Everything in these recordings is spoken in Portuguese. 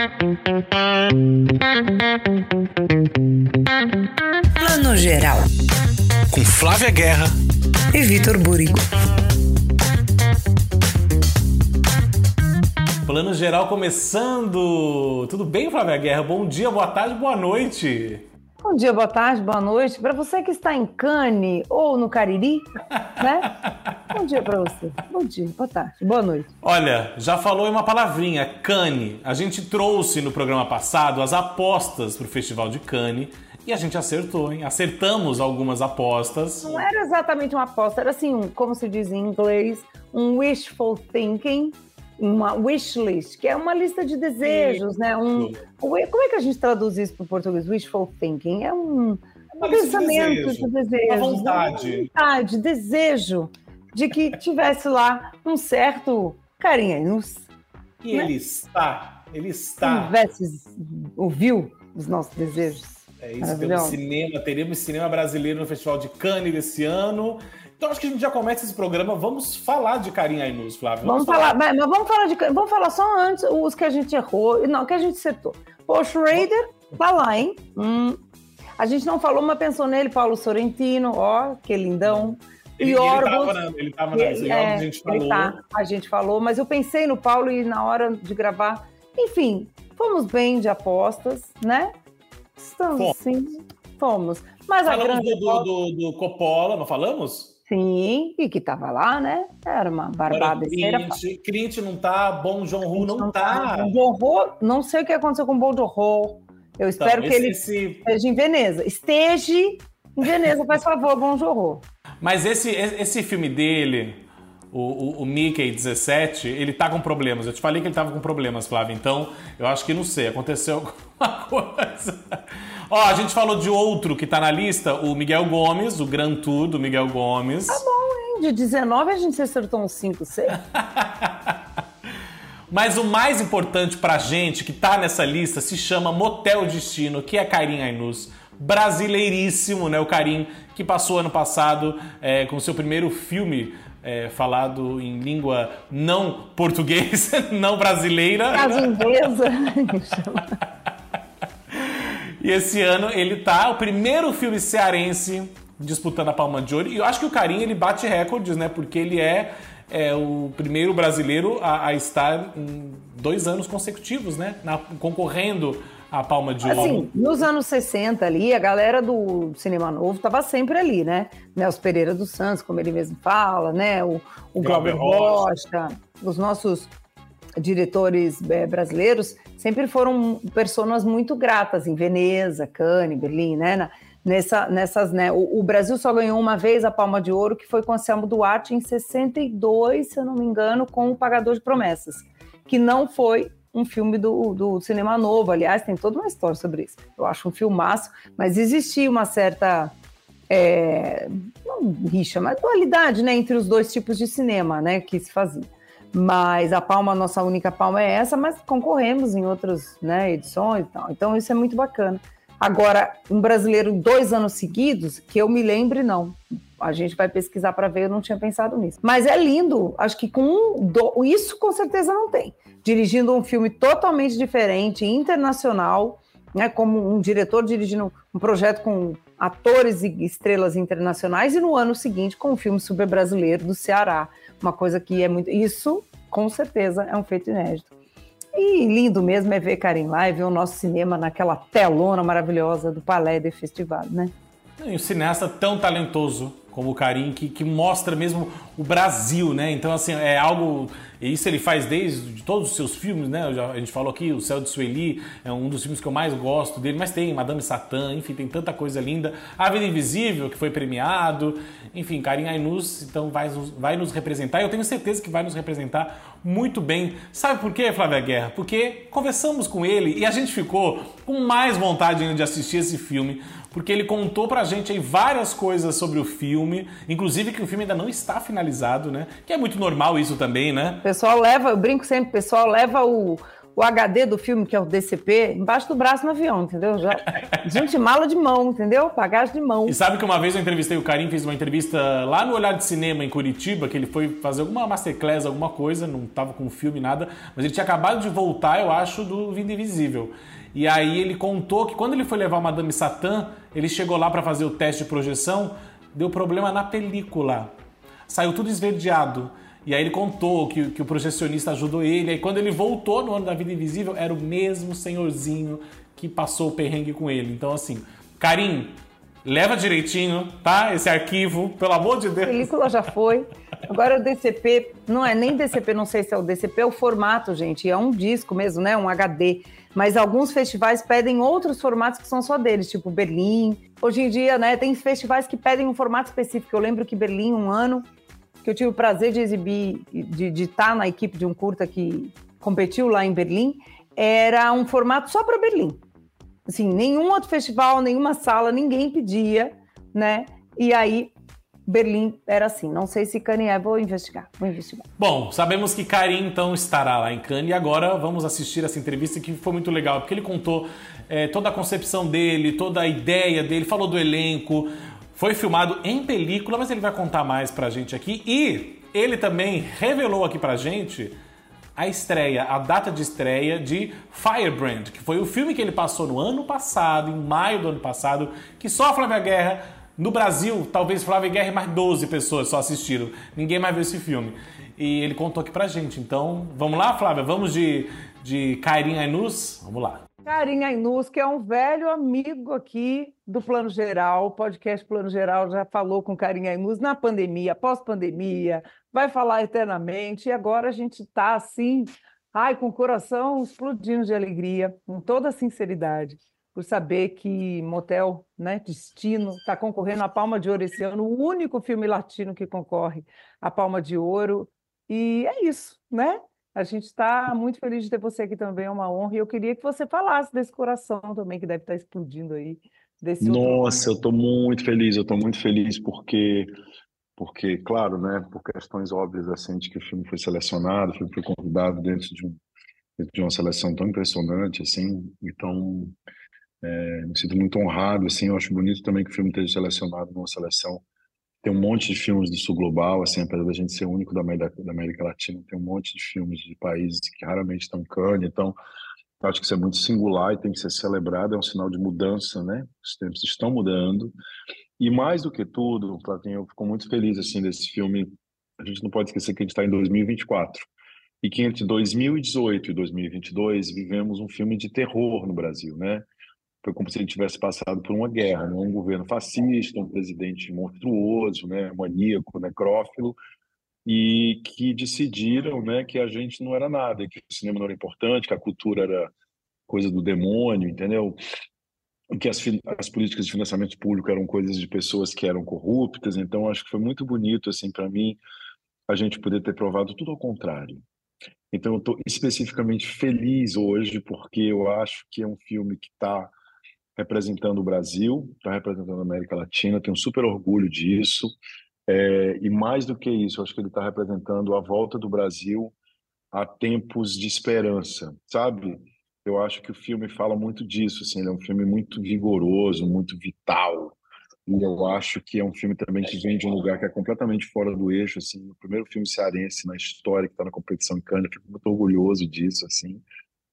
Plano Geral, com Flávia Guerra e Vitor Burigo. Plano Geral começando! Tudo bem, Flávia Guerra? Bom dia, boa tarde, boa noite! Bom dia, boa tarde, boa noite. Para você que está em Cannes ou no Cariri, né? Bom dia para você. Bom dia, boa tarde, boa noite. Olha, já falou em uma palavrinha, Cannes. A gente trouxe no programa passado as apostas para o Festival de Cannes e a gente acertou, hein? Acertamos algumas apostas. Não era exatamente uma aposta, era assim, como se diz em inglês, um wishful thinking, uma wish list, que é uma lista de desejos, né? Como é que a gente traduz isso para o português? Wishful thinking é um pensamento de desejo, uma vontade, desejo de que tivesse lá um certo carinhos. E né? ele está. Ouviu os nossos desejos. É isso, teremos cinema brasileiro no Festival de Cannes desse ano. Então acho que a gente já começa esse programa. Vamos falar de Karim Ainuz, Flávio. Vamos falar só antes os que a gente errou, não, que a gente acertou. Paul Schrader tá lá, hein? A gente não falou, mas pensou nele, Paulo Sorrentino, ó, que lindão. Ele tava na a gente falou. A gente falou, mas eu pensei no Paulo e na hora de gravar. Enfim, fomos bem de apostas, né? Estamos, sim, fomos. Mas falamos a grande do Coppola, não falamos? Sim, e que tava lá, né? Era uma barbada. Clint não tá, Bong Joon-ho não tá. Bong Joon-ho, não sei o que aconteceu com o Bong Joon-ho. Eu espero que ele esteja em Veneza. Esteja em Veneza, faz favor, Bong Joon-ho. Mas esse filme dele, o Mickey 17, ele tá com problemas. Eu te falei que ele tava com problemas, Flávia. Então, eu acho que, não sei, aconteceu alguma coisa. Ó, a gente falou de outro que tá na lista, o Miguel Gomes, o Grand Tour do Miguel Gomes. Tá bom, hein? De 19 a gente acertou uns 5, 6. Mas o mais importante pra gente, que tá nessa lista, se chama Motel Destino, que é Karim Ainuz. Brasileiríssimo, né? O Karim, que passou ano passado com o seu primeiro filme falado em língua não portuguesa, não brasileira. Casa inglesa. E esse ano ele tá, o primeiro filme cearense disputando a Palma de Ouro. E eu acho que o Karim, ele bate recordes, né? Porque ele é o primeiro brasileiro a estar em 2 anos consecutivos, né? Concorrendo à Palma de Ouro. Assim, nos anos 60 ali, a galera do Cinema Novo estava sempre ali, né? Os Pereira dos Santos, como ele mesmo fala, né? O Glauber Rocha, os nossos diretores brasileiros sempre foram pessoas muito gratas em Veneza, Cannes, Berlim, né? Nessas, né? O Brasil só ganhou uma vez a Palma de Ouro, que foi com Anselmo Duarte em 62, se eu não me engano, com O Pagador de Promessas, que não foi um filme do Cinema Novo. Aliás, tem toda uma história sobre isso. Eu acho um filmaço, mas existia uma certa não rixa, mas dualidade, né, entre os dois tipos de cinema, né, que se fazia. Mas a Palma, a nossa única Palma é essa, mas concorremos em outras, né, edições e tal. Então isso é muito bacana. Agora, um brasileiro 2 anos seguidos, que eu me lembre, não. A gente vai pesquisar para ver, eu não tinha pensado nisso. Mas é lindo, acho que isso com certeza não tem. Dirigindo um filme totalmente diferente, internacional, né, como um diretor dirigindo um projeto com atores e estrelas internacionais, e no ano seguinte com um filme super brasileiro do Ceará. Uma coisa que é muito... Isso, com certeza, é um feito inédito. E lindo mesmo é ver Karim lá e ver o nosso cinema naquela telona maravilhosa do Palais des Festivals, né? E um cineasta tão talentoso como o Karim, que mostra mesmo o Brasil, né? Então, assim, é algo... Isso ele faz desde todos os seus filmes, né? A gente falou aqui, O Céu de Sueli é um dos filmes que eu mais gosto dele, mas tem Madame Satã, enfim, tem tanta coisa linda. A Vida Invisível, que foi premiado. Enfim, Karim Ainuz, então, vai nos representar. Eu tenho certeza que vai nos representar muito bem. Sabe por quê, Flávia Guerra? Porque conversamos com ele e a gente ficou com mais vontade ainda de assistir esse filme, porque ele contou pra gente aí várias coisas sobre o filme, inclusive que o filme ainda não está finalizado, né? Que é muito normal isso também, né? O pessoal leva, eu brinco sempre, o pessoal leva o o HD do filme, que é o DCP, embaixo do braço no avião, entendeu? Já, junto de mala de mão, entendeu? Bagagem de mão. E sabe que uma vez eu entrevistei o Karim, fiz uma entrevista lá no Olhar de Cinema, em Curitiba, que ele foi fazer alguma masterclass, alguma coisa, não tava com filme, nada, mas ele tinha acabado de voltar, eu acho, do Vida Invisível. E aí ele contou que quando ele foi levar Madame Satã, ele chegou lá para fazer o teste de projeção, deu problema na película. Saiu tudo esverdeado. E aí ele contou que o projecionista ajudou ele. Aí quando ele voltou no ano da Vida Invisível, era o mesmo senhorzinho que passou o perrengue com ele. Então assim, Karim, leva direitinho, tá? Esse arquivo, pelo amor de Deus. A película já foi. Agora o DCP, não é nem DCP, não sei se é o DCP, é o formato, gente. É um disco mesmo, né? Um HD. Mas alguns festivais pedem outros formatos que são só deles, tipo Berlim. Hoje em dia, né, tem festivais que pedem um formato específico. Eu lembro que Berlim, um ano, que eu tive o prazer de exibir, de estar na equipe de um curta que competiu lá em Berlim, era um formato só para Berlim. Assim, nenhum outro festival, nenhuma sala, ninguém pedia, né? E aí, Berlim era assim. Não sei se Cannes vou investigar. Bom, sabemos que Karim, então, estará lá em Cannes e agora vamos assistir essa entrevista que foi muito legal, porque ele contou toda a concepção dele, toda a ideia dele, falou do elenco, foi filmado em película, mas ele vai contar mais pra gente aqui e ele também revelou aqui pra gente a data de estreia de Firebrand, que foi o filme que ele passou no ano passado, em maio do ano passado, que só a Flávia Guerra, no Brasil, talvez Flávia Guerra e mais 12 pessoas só assistiram. Ninguém mais viu esse filme. E ele contou aqui pra gente. Então, vamos lá, Flávia? Vamos de Karim Ainuz? Vamos lá. Karim Ainuz, que é um velho amigo aqui do Plano Geral, o podcast Plano Geral já falou com Karim Ainuz na pandemia, pós-pandemia, vai falar eternamente, e agora a gente está assim, com o coração explodindo de alegria, com toda a sinceridade, por saber que Motel, né, Destino, está concorrendo à Palma de Ouro esse ano, o único filme latino que concorre à Palma de Ouro, e é isso, né? A gente está muito feliz de ter você aqui também, é uma honra. E eu queria que você falasse desse coração também, que deve estar explodindo aí. Nossa, eu estou muito feliz porque, claro, né, por questões óbvias, assim, de que o filme foi selecionado, o filme foi convidado dentro de uma seleção tão impressionante, assim, então, me sinto muito honrado, assim, eu acho bonito também que o filme esteja selecionado numa seleção. Tem um monte de filmes do sul global, assim, apesar da gente ser o único da América Latina, tem um monte de filmes de países que raramente estão em Cannes, então eu acho que isso é muito singular e tem que ser celebrado, é um sinal de mudança, né? Os tempos estão mudando. E mais do que tudo, Flavinho, eu fico muito feliz, assim, desse filme. A gente não pode esquecer que a gente está em 2024 e que entre 2018 e 2022 vivemos um filme de terror no Brasil, né? Foi como se ele tivesse passado por uma guerra, né? Um governo fascista, um presidente monstruoso, né? Maníaco, necrófilo, e que decidiram, né, que a gente não era nada, que o cinema não era importante, que a cultura era coisa do demônio, entendeu? E que as políticas de financiamento público eram coisas de pessoas que eram corruptas. Então, acho que foi muito bonito, assim, para mim, a gente poder ter provado tudo ao contrário. Então, eu estou especificamente feliz hoje porque eu acho que é um filme que está representando o Brasil, está representando a América Latina, tenho super orgulho disso. E mais do que isso, eu acho que ele está representando a volta do Brasil a tempos de esperança, sabe? Eu acho que o filme fala muito disso, assim, ele é um filme muito vigoroso, muito vital, e eu acho que é um filme também que vem de um lugar que é completamente fora do eixo, assim, o primeiro filme cearense na história que está na competição em Cannes, eu fico muito orgulhoso disso, assim,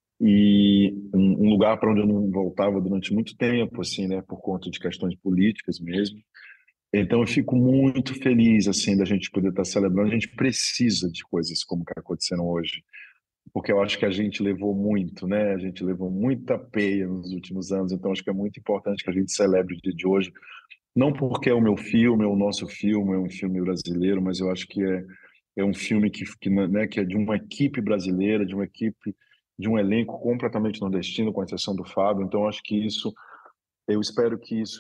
e um lugar para onde eu não voltava durante muito tempo, assim, né, por conta de questões políticas mesmo. Então eu fico muito feliz, assim, da gente poder estar celebrando. A gente precisa de coisas como que aconteceram hoje, porque eu acho que a gente levou muito, né? A gente levou muita peia nos últimos anos, então acho que é muito importante que a gente celebre o dia de hoje, não porque é o meu filme, é o nosso filme, é um filme brasileiro, mas eu acho que é um filme né, que é de uma equipe brasileira, de uma equipe, de um elenco completamente nordestino, com exceção do Fábio. Então eu acho que eu espero que isso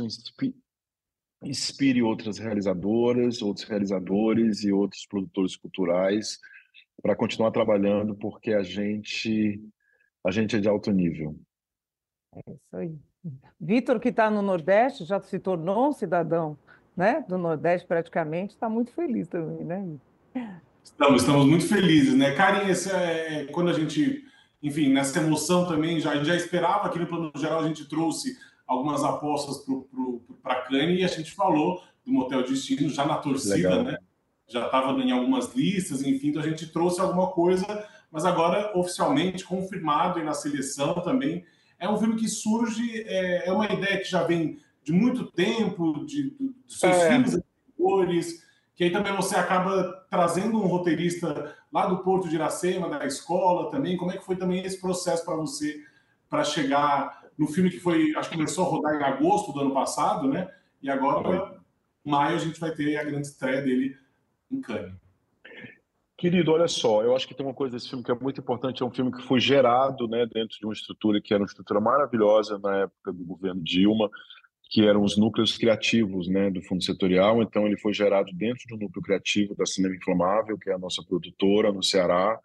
inspire outras realizadoras, outros realizadores e outros produtores culturais para continuar trabalhando, porque a gente é de alto nível. É isso aí. Vitor, que está no Nordeste, já se tornou um cidadão, né, do Nordeste praticamente, está muito feliz também, né? Estamos muito felizes, né? Karim, quando a gente enfim, nessa emoção também, a gente já esperava aqui no Plano Geral, a gente trouxe algumas apostas para Cannes e a gente falou do Motel Destino já na torcida, Legal. né? Já estava em algumas listas, enfim, então a gente trouxe alguma coisa, mas agora oficialmente confirmado e na seleção também. É um filme que surge, é uma ideia que já vem de muito tempo, dos seus filmes anteriores, que aí também você acaba trazendo um roteirista lá do Porto de Iracema, da escola também. Como é que foi também esse processo para você, para chegar no filme que foi, acho que começou a rodar em agosto do ano passado, né? E agora, em maio, a gente vai ter a grande estreia dele em Cannes. Querido, olha só, eu acho que tem uma coisa desse filme que é muito importante, é um filme que foi gerado, né, dentro de uma estrutura que era uma estrutura maravilhosa na época do governo Dilma, que eram os núcleos criativos, né, do Fundo Setorial. Então ele foi gerado dentro de um núcleo criativo da Cinema Inflamável, que é a nossa produtora no Ceará.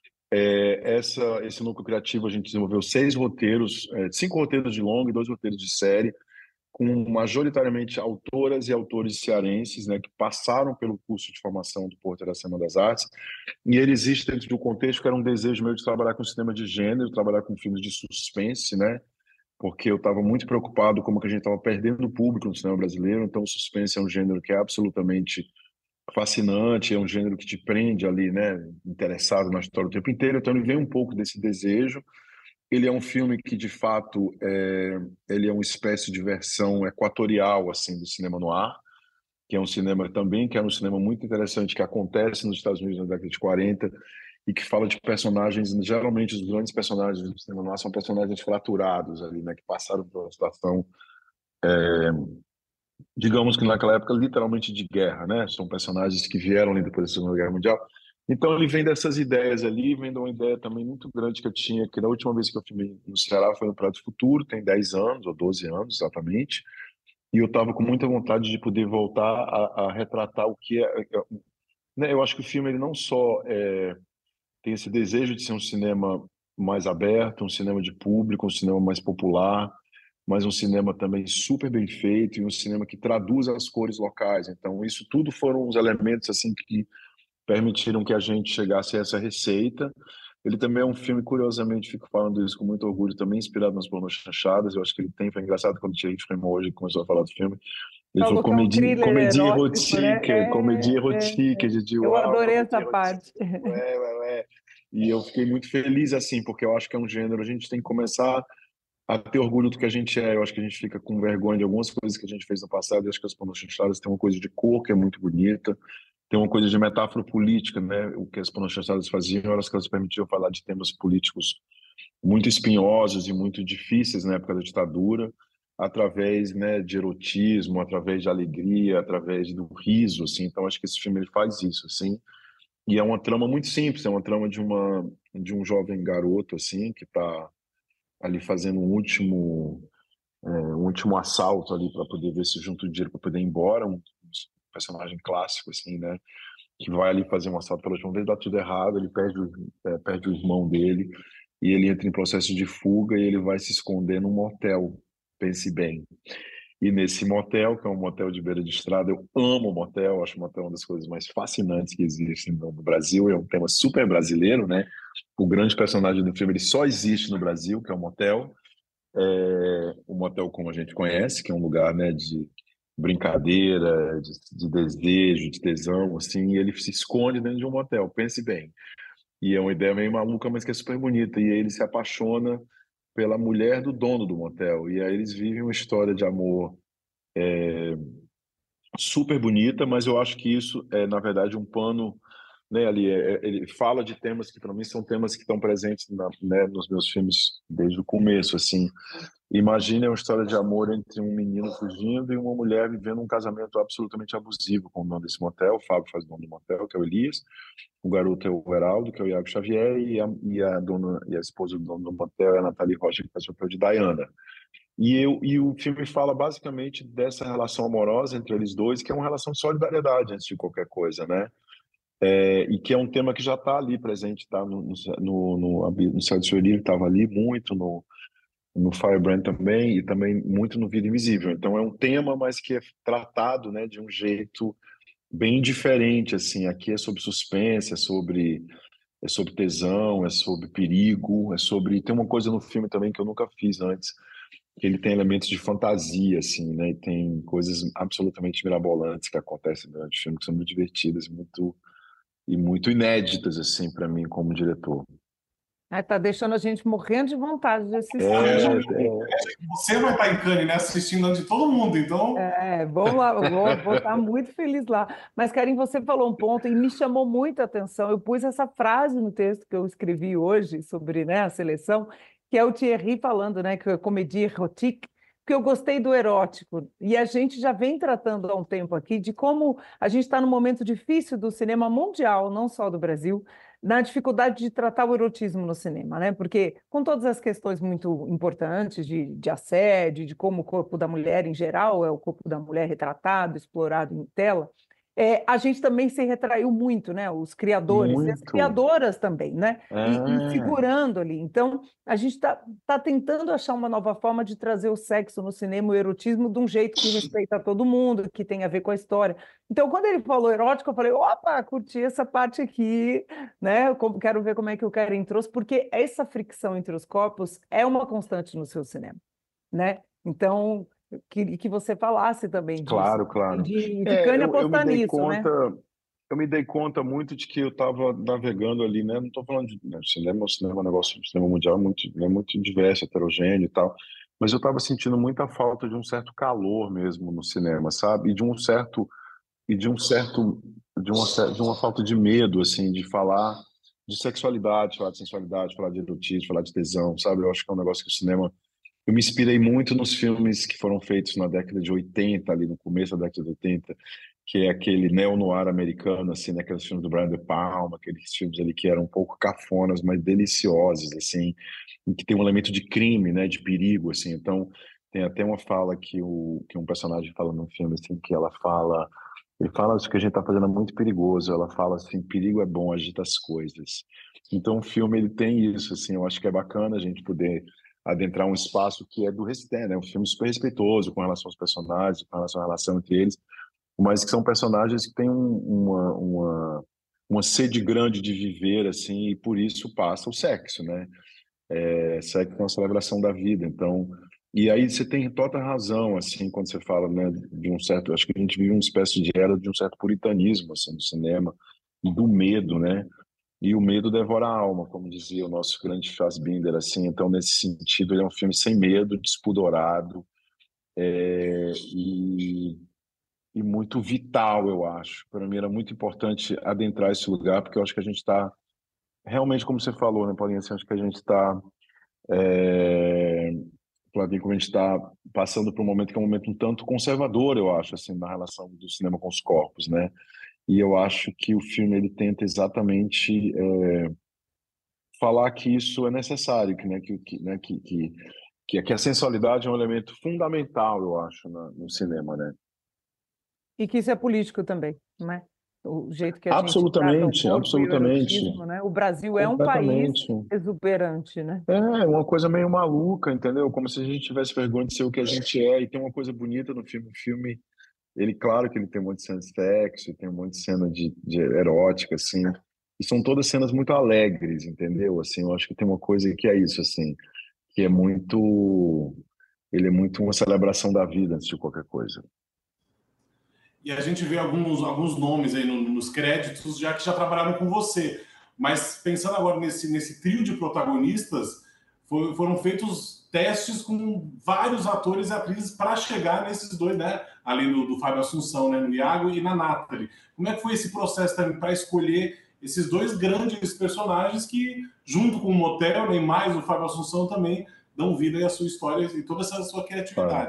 Esse núcleo criativo a gente desenvolveu 5 roteiros de longa e 2 roteiros de série, com majoritariamente autoras e autores cearenses, né, que passaram pelo curso de formação do Porto Iracema das Artes, e ele existe dentro do contexto que era um desejo meu de trabalhar com cinema de gênero, trabalhar com filmes de suspense, né, porque eu estava muito preocupado como que a gente estava perdendo o público no cinema brasileiro. Então o suspense é um gênero que é absolutamente fascinante, é um gênero que te prende ali, né, interessado na história o tempo inteiro. Então ele vem um pouco desse desejo. Ele é um filme que, de fato, ele é uma espécie de versão equatorial assim do cinema noir, que é um cinema também que é um cinema muito interessante que acontece nos Estados Unidos na década de 40 e que fala de personagens, geralmente os grandes personagens do cinema noir são personagens fraturados ali, né, que passaram por uma situação, digamos que naquela época literalmente de guerra, né? São personagens que vieram ali depois da Segunda Guerra Mundial. Então ele vem dessas ideias ali, vem de uma ideia também muito grande que eu tinha, que da última vez que eu filmei no Ceará foi no Prato Futuro, tem 10 anos ou 12 anos exatamente, e eu estava com muita vontade de poder voltar a retratar o que né? Eu acho que o filme ele não só tem esse desejo de ser um cinema mais aberto, um cinema de público, um cinema mais popular, mas um cinema também super bem feito e um cinema que traduz as cores locais. Então, isso tudo foram os elementos assim que permitiram que a gente chegasse a essa receita. Ele também é um filme, curiosamente, fico falando isso com muito orgulho, também inspirado nas Pornôs Chanchadas. Eu acho que ele tem, foi engraçado quando o Thierry Fremont hoje começou a falar do filme. Ele falou Falou que é um thriller comédie erótico, né? erotique, comédie erotique. De Eu uau, adorei comédie essa erotique. parte. E eu fiquei muito feliz, assim, porque eu acho que é um gênero, a gente tem que começar a ter orgulho do que a gente é. Eu acho que a gente fica com vergonha de algumas coisas que a gente fez no passado. Eu acho que as Pornôs Chanchadas tem uma coisa de cor que é muito bonita, tem uma coisa de metáfora política, né? O que as Pornôs Chanchadas faziam era que elas permitiam falar de temas políticos muito espinhosos e muito difíceis na época da ditadura, através, né, de erotismo, através de alegria, através do riso, assim. Então acho que esse filme ele faz isso, assim. E é uma trama muito simples, é uma trama de um jovem garoto assim que está ali fazendo um último assalto ali para poder ver se junta o dinheiro para poder ir embora, um personagem clássico assim, né, que vai ali fazer um assalto pela última vez, dá tudo errado, ele perde o irmão dele e ele entra em processo de fuga e ele vai se esconder num motel, pense bem. E nesse motel, que é um motel de beira de estrada, eu amo o motel, acho o motel uma das coisas mais fascinantes que existem no Brasil, é um tema super brasileiro, né? O grande personagem do filme ele só existe no Brasil, que é o motel. O motel como a gente conhece, que é um lugar, né, de brincadeira, de desejo, de tesão, assim, e ele se esconde dentro de um motel, pense bem. E é uma ideia meio maluca, mas que é super bonita. E aí ele se apaixona pela mulher do dono do motel. E aí eles vivem uma história de amor super bonita, mas eu acho que isso é, na verdade, um pano, né, ali. Ele fala de temas que, para mim, são temas que estão presentes né, nos meus filmes desde o começo, assim. Imagine uma história de amor entre um menino fugindo e uma mulher vivendo um casamento absolutamente abusivo com o dono desse motel. O Fábio faz o dono do motel, que é o Elias. O garoto é o Heraldo, que é o Iago Xavier. E a esposa do dono do motel é a Nathalie Rocha, que faz o papel de Diana. E o filme fala basicamente dessa relação amorosa entre eles dois, que é uma relação de solidariedade antes de qualquer coisa, né? E que é um tema que já está ali presente, tá? No Céu de Sueli estava ali muito, no Firebrand também, e também muito no Vida Invisível. Então é um tema, mas que é tratado, né, de um jeito bem diferente, assim. Aqui é sobre suspense, é sobre é sobre tesão, é sobre perigo, é sobre... Tem uma coisa no filme também que eu nunca fiz antes, que ele tem elementos de fantasia, assim, né? E tem coisas absolutamente mirabolantes que acontecem durante o filme, que são muito divertidas e muito inéditas, assim, para mim como diretor. Aí tá deixando a gente morrendo de vontade de Ah, assistir. eu já você vai estar em Cannes, né, assistindo antes de todo mundo, então... Vamos lá, vou estar muito feliz lá. Mas, Karim, você falou um ponto e me chamou muita atenção. Eu pus essa frase no texto que eu escrevi hoje sobre, né, a seleção, que é o Thierry falando, né, que é comédie érotique, que eu gostei do erótico. E a gente já vem tratando há um tempo aqui de como a gente está num momento difícil do cinema mundial, não só do Brasil, na dificuldade de tratar o erotismo no cinema, né? Porque com todas as questões muito importantes de assédio, de como o corpo da mulher em geral é o corpo da mulher retratado, explorado em tela, a gente também se retraiu muito, né? Os criadores e as Muito. criadoras também, né? E É, segurando ali. Então, a gente tá tentando achar uma nova forma de trazer o sexo no cinema, o erotismo, de um jeito que respeita todo mundo, que tem a ver com a história. Então, quando ele falou erótico, eu falei, opa, curti essa parte aqui, né? Quero ver como é que o Karen trouxe, porque essa fricção entre os corpos é uma constante no seu cinema, né? Então, que você falasse também disso. claro, claro. De Cannes Eu me apostar dei nisso, né? conta, muito de que eu estava navegando ali, né? Não estou falando de né, cinema é um negócio, cinema mundial é muito diverso, heterogêneo e tal, mas eu estava sentindo muita falta de um certo calor mesmo no cinema, sabe? De uma falta de medo, assim, de falar de sexualidade, falar de sensualidade, falar de erotismo, falar de tesão, sabe? Eu acho que é um negócio que o cinema... Eu me inspirei muito nos filmes que foram feitos na década de 80, ali no começo da década de 80, que é aquele neo-noir americano, assim, né? Aqueles filmes do Brian De Palma, aqueles filmes ali que eram um pouco cafonas, mas deliciosos, assim, e que tem um elemento de crime, né? De perigo, assim. Então, tem até uma fala que um personagem fala no filme, assim, que ela fala... Ele fala isso que a gente está fazendo é muito perigoso. Ela fala assim, perigo é bom, agita as coisas. Então o filme ele tem isso, assim. Eu acho que é bacana a gente poder adentrar um espaço que é do respeito, né? Um filme super respeitoso com relação aos personagens, com relação à relação entre eles, mas que são personagens que têm uma sede grande de viver, assim, e por isso passa o sexo, né? Sexo é uma celebração da vida. Então, e aí você tem toda a razão, assim, quando você fala, né, de um certo, acho que a gente vive uma espécie de era de um certo puritanismo, assim, no cinema, e do medo, né? E o medo devora a alma, como dizia o nosso grande Fassbinder, assim. Então, nesse sentido, ele é um filme sem medo, despudorado, e, e muito vital, eu acho. Para mim era muito importante adentrar esse lugar, porque eu acho que a gente está, realmente, como você falou, né, Paulinha, assim, acho que a gente está é, Flavinho, como a gente está passando por um momento que é um momento um tanto conservador, eu acho, assim, na relação do cinema com os corpos, né? E eu acho que o filme ele tenta exatamente falar que isso é necessário, que, né, que a sensualidade é um elemento fundamental, eu acho, no cinema, né? E que isso é político também, né? O jeito que a gente trata o Absolutamente, corpo e o absolutamente, erotismo, né? O Brasil é um país completamente. exuberante, né? É uma coisa meio maluca, entendeu? Como se a gente tivesse vergonha de ser o que a gente é. E tem uma coisa bonita no filme. O filme, ele, claro que ele tem um monte de cena de sexo, tem um monte de cena de erótica, assim. E são todas cenas muito alegres, entendeu? Assim, eu acho que tem uma coisa que é isso, assim, que é muito... Ele é muito uma celebração da vida antes de qualquer coisa. E a gente vê alguns nomes aí nos créditos, já que já trabalharam com você. Mas pensando agora nesse trio de protagonistas, foram feitos testes com vários atores e atrizes para chegar nesses dois, né? Além do Fábio Assunção, né? No Iago e na Nathalie. Como é que foi esse processo também para escolher esses dois grandes personagens que, junto com o Motel, nem mais o Fábio Assunção, também dão vida à sua história e toda essa sua Claro. criatividade?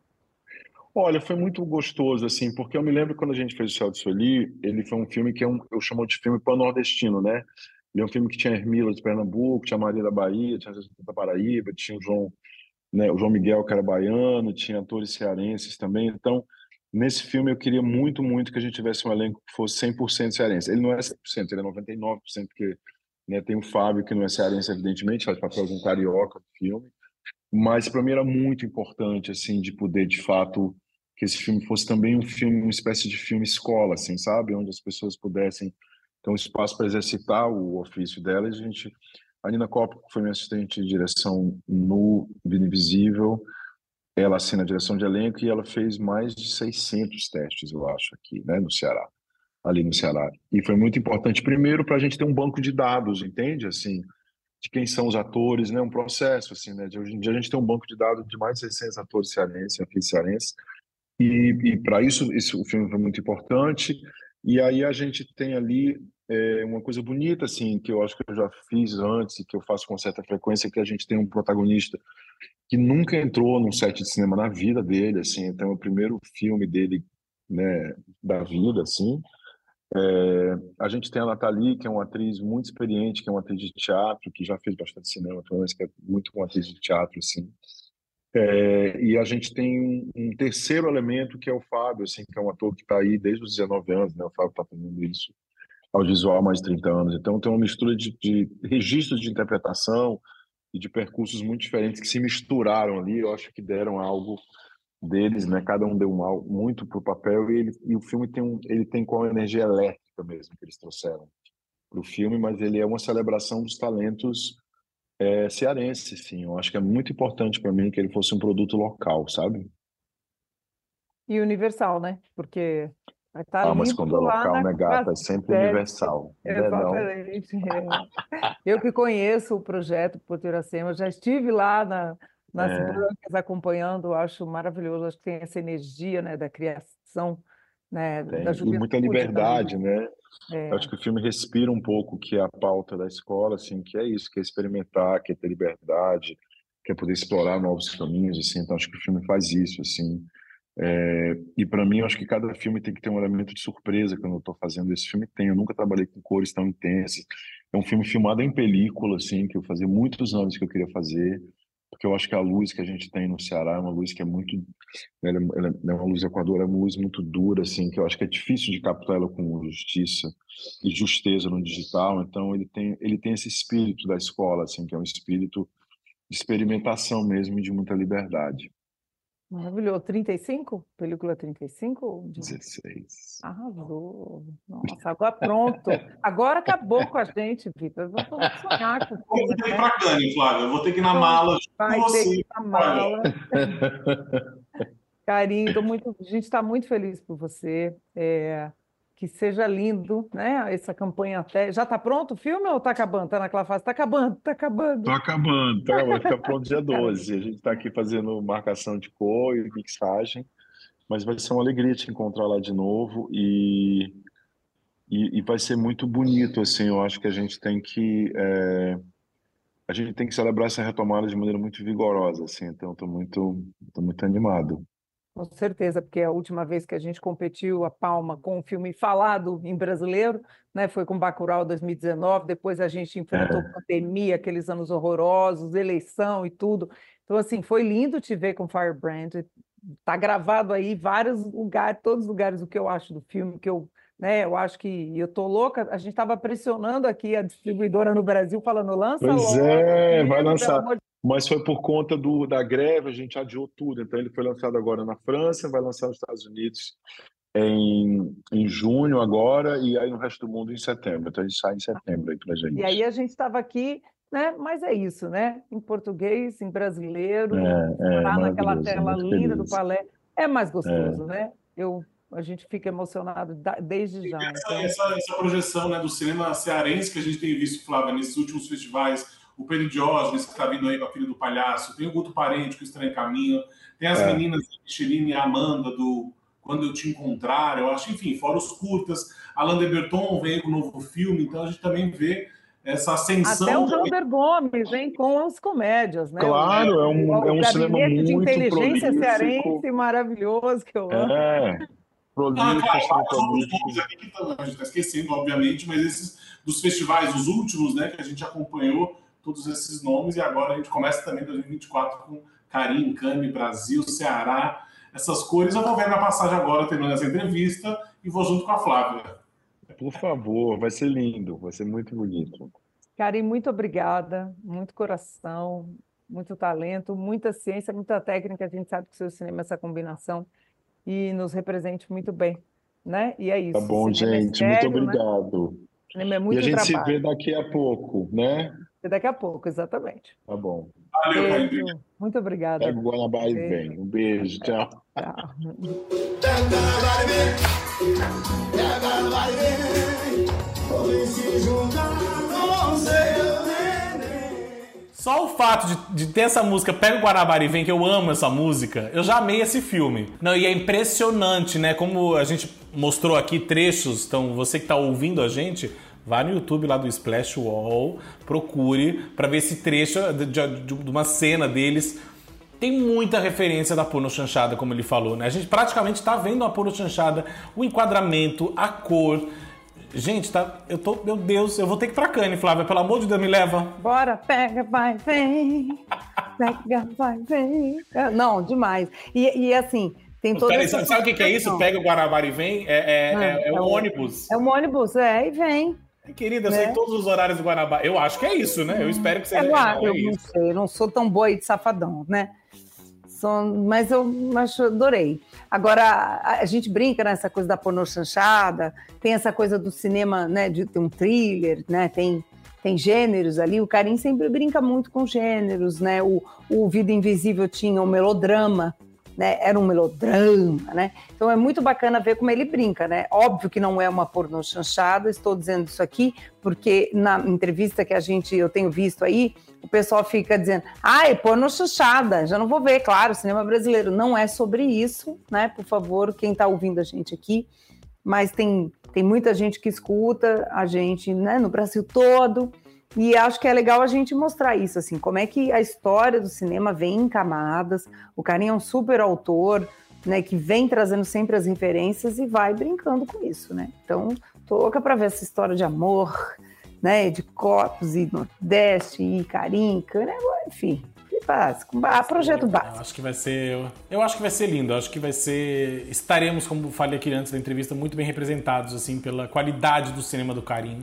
Olha, foi muito gostoso, assim, porque eu me lembro quando a gente fez o Céu de Sueli, ele foi um filme que eu chamo de filme pan-nordestino, né? Ele é um filme que tinha Hermila de Pernambuco, tinha Maria da Bahia, tinha Jesus da Paraíba, tinha o João, né, o João Miguel, que era baiano, tinha atores cearenses também. Então, nesse filme eu queria muito, muito que a gente tivesse um elenco que fosse 100% cearense. Ele não é 100%, ele é 99%, porque, né, tem o Fábio, que não é cearense, evidentemente, faz papel de um carioca no filme. Mas para mim era muito importante, assim, de poder, de fato, que esse filme fosse também um filme, uma espécie de filme escola, assim, sabe? Onde as pessoas pudessem ter um espaço para exercitar o ofício dela. A Nina Coppola, que foi minha assistente de direção no Vida Invisível, ela assina a direção de elenco e ela fez mais de 600 testes, eu acho, aqui, né, no Ceará, ali no Ceará. E foi muito importante, primeiro, para a gente ter um banco de dados, entende? Assim, de quem são os atores, né? Um processo, assim, né? De hoje em dia a gente tem um banco de dados de mais de 600 atores cearenses, atrizes cearenses, e para isso o filme foi muito importante. E aí a gente tem ali uma coisa bonita, assim, que eu acho que eu já fiz antes e que eu faço com certa frequência, que a gente tem um protagonista que nunca entrou num set de cinema na vida dele, assim, então é o primeiro filme dele, né, da vida, assim. A gente tem a Nathalie, que é uma atriz muito experiente, que é uma atriz de teatro, que já fez bastante cinema, mas que é muito uma atriz de teatro, assim. E a gente tem um terceiro elemento, que é o Fábio, assim, que é um ator que está aí desde os 19 anos, né? O Fábio está fazendo isso audiovisual há mais de 30 anos. Então tem uma mistura de registros de interpretação e de percursos muito diferentes que se misturaram ali. Eu acho que deram algo deles, né? Cada um deu muito pro papel e o filme ele tem com a energia elétrica mesmo que eles trouxeram para o filme, mas ele é uma celebração dos talentos cearenses, sim. Eu acho que é muito importante para mim que ele fosse um produto local, sabe? E universal, né? Porque vai estar Ah, mas quando lindo é lá local, na né, gata? É sempre Castelo. universal, né, não? Exatamente. Eu que conheço o projeto Porto Iracema, já estive lá nas É, bancas acompanhando, acho maravilhoso, acho que tem essa energia, né, da criação, né, da tem. E muita juventude liberdade, também. né? Eu É, acho que o filme respira um pouco que é a pauta da escola, assim, que é isso, que é experimentar, que é ter liberdade, que é poder explorar novos caminhos, assim. Então acho que o filme faz isso, assim. E para mim, eu acho que cada filme tem que ter um elemento de surpresa quando eu estou fazendo esse filme. Tem, eu nunca trabalhei com cores tão intensas. É um filme filmado em película, assim, que eu fazia muitos anos que eu queria fazer, porque eu acho que a luz que a gente tem no Ceará é uma luz que é muito, ela é uma luz equador, é uma luz muito dura, assim, que eu acho que é difícil de captar ela com justiça e justeza no digital. Então ele tem esse espírito da escola, assim, que é um espírito de experimentação mesmo e de muita liberdade. maravilhoso. 35? Película 35? 16. Arrasou. Nossa, agora pronto. Agora acabou com a gente, Vitor. Vamos sonhar com Vou filmes, ter que ir né? para Cannes, Flávio. Eu vou ter que ir na mala junto com Vai ter que você. ir na Olha, mala. Carinho, a gente está muito feliz por você. Que seja lindo, né? Essa campanha até. Já está pronto o filme ou está acabando? Está naquela fase? Está acabando, está Tô acabando. acabando, tá, vai ficar pronto dia 12. A gente está aqui fazendo marcação de cor e mixagem, mas vai ser uma alegria te encontrar lá de novo e vai ser muito bonito, assim. Eu acho que a gente tem que celebrar essa retomada de maneira muito vigorosa, assim. Então, tô muito animado. Com certeza, porque a última vez que a gente competiu a Palma com um filme falado em brasileiro, né, foi com Bacurau 2019, depois a gente enfrentou É, pandemia, aqueles anos horrorosos, eleição e tudo. Então, assim, foi lindo te ver com Firebrand. Tá gravado aí vários lugares, todos os lugares, o que eu acho do filme, que eu acho que eu tô louca. A gente estava pressionando aqui a distribuidora no Brasil, falando, lança pois logo o é, vai filme, pelo lançar. amor de Mas foi por conta da greve, a gente adiou tudo. Então, ele foi lançado agora na França, vai lançar nos Estados Unidos em junho agora, e aí no resto do mundo em setembro. Então, ele sai em setembro aí pra E aí gente. a gente estava aqui, né? Mas é isso, né? Em português, em brasileiro, lá naquela Maravilhoso, tela muito linda do feliz. Palais, é mais É, gostoso, né? A gente fica emocionado desde já. essa, Então, essa, essa projeção, né, do cinema cearense que a gente tem visto, Flávio, nesses últimos festivais, o Pedro Diógenes, que está vindo aí com a Filha do Palhaço, tem o Guto Parente, com o Estranho Caminho, tem as é. meninas Micheline e Amanda, do Quando Eu Te Encontrar, eu acho, enfim, fora os curtas, Alain de Berton vem com um novo filme, então a gente também vê essa até ascensão o Helder Gomes, hein, com as comédias, né? Claro, é O um cinema Gabinete de muito Inteligência prolífico. Cearense maravilhoso que eu amo. É, Ah, prolífico, um claro, cinema vários outros nomes prolífico. ali que a gente está esquecendo, obviamente, mas esses dos festivais, os últimos, né, que a gente acompanhou, todos esses nomes, e agora a gente começa também 2024 com Carim, Cannes, Brasil, Ceará, essas cores. Eu vou ver minha passagem agora, terminando essa entrevista, e vou junto com a Flávia. Por favor, vai ser lindo, vai ser muito bonito. Karim, muito obrigada, muito coração, muito talento, muita ciência, muita técnica. A gente sabe que o seu cinema é essa combinação e nos represente muito bem, né? E é Tá isso, bom, cinema é gente, muito sério, né? obrigado. Cinema é E muito a gente se trabalho. vê daqui a pouco, né? E daqui a pouco, exatamente. Tá bom. Beijo. Muito obrigada. Pega o Guanabara e Beijo. vem. Um beijo, tchau. Tchau. Só o fato de ter essa música Pega o Guanabara e Vem, que eu amo essa música, eu já amei esse filme. Não, e é impressionante, né? Como a gente mostrou aqui trechos, então você que tá ouvindo a gente, vá no YouTube lá do Splash Wall, procure pra ver esse trecho de uma cena deles. Tem muita referência da porno chanchada, como ele falou, né? A gente praticamente tá vendo a porno chanchada, o enquadramento, a cor. Gente, meu Deus, eu vou ter que ir pra Cannes, Flávia, pelo amor de Deus, me leva. Bora, pega, vai, vem. Pega, vai, vem. Não, demais. E assim, tem toda essa... Sabe o que é isso? Pega o Guanabara e vem? É um ônibus. É um ônibus, e vem. Querida, eu sei todos os horários do Guanabara. Eu acho que é isso, né? Eu espero que seja eu não sei, eu não sou tão boa aí de safadão, né? Mas eu adorei. Agora, a gente brinca nessa coisa da pornô chanchada, tem essa coisa do cinema, né, de ter um thriller, né, tem gêneros ali, o Karim sempre brinca muito com gêneros, né, o Vida Invisível tinha um melodrama, né, era um melodrama, né, então é muito bacana ver como ele brinca, né, óbvio que não é uma pornô chanchada, estou dizendo isso aqui, porque na entrevista que eu tenho visto aí, o pessoal fica dizendo, é pornô chanchada, já não vou ver, claro, cinema brasileiro. Não é sobre isso, né? Por favor, quem está ouvindo a gente aqui, mas tem muita gente que escuta a gente, né, no Brasil todo, e acho que é legal a gente mostrar isso, assim, como é que a história do cinema vem em camadas, o Karim é um super autor, né, que vem trazendo sempre as referências e vai brincando com isso, né? Então, tô louca para ver essa história de amor, né, de Corpos e Nordeste e Karim, né, enfim, básico, projeto básico. Eu acho que vai ser lindo, eu acho que estaremos, como falei aqui antes da entrevista, muito bem representados, assim, pela qualidade do cinema do Karim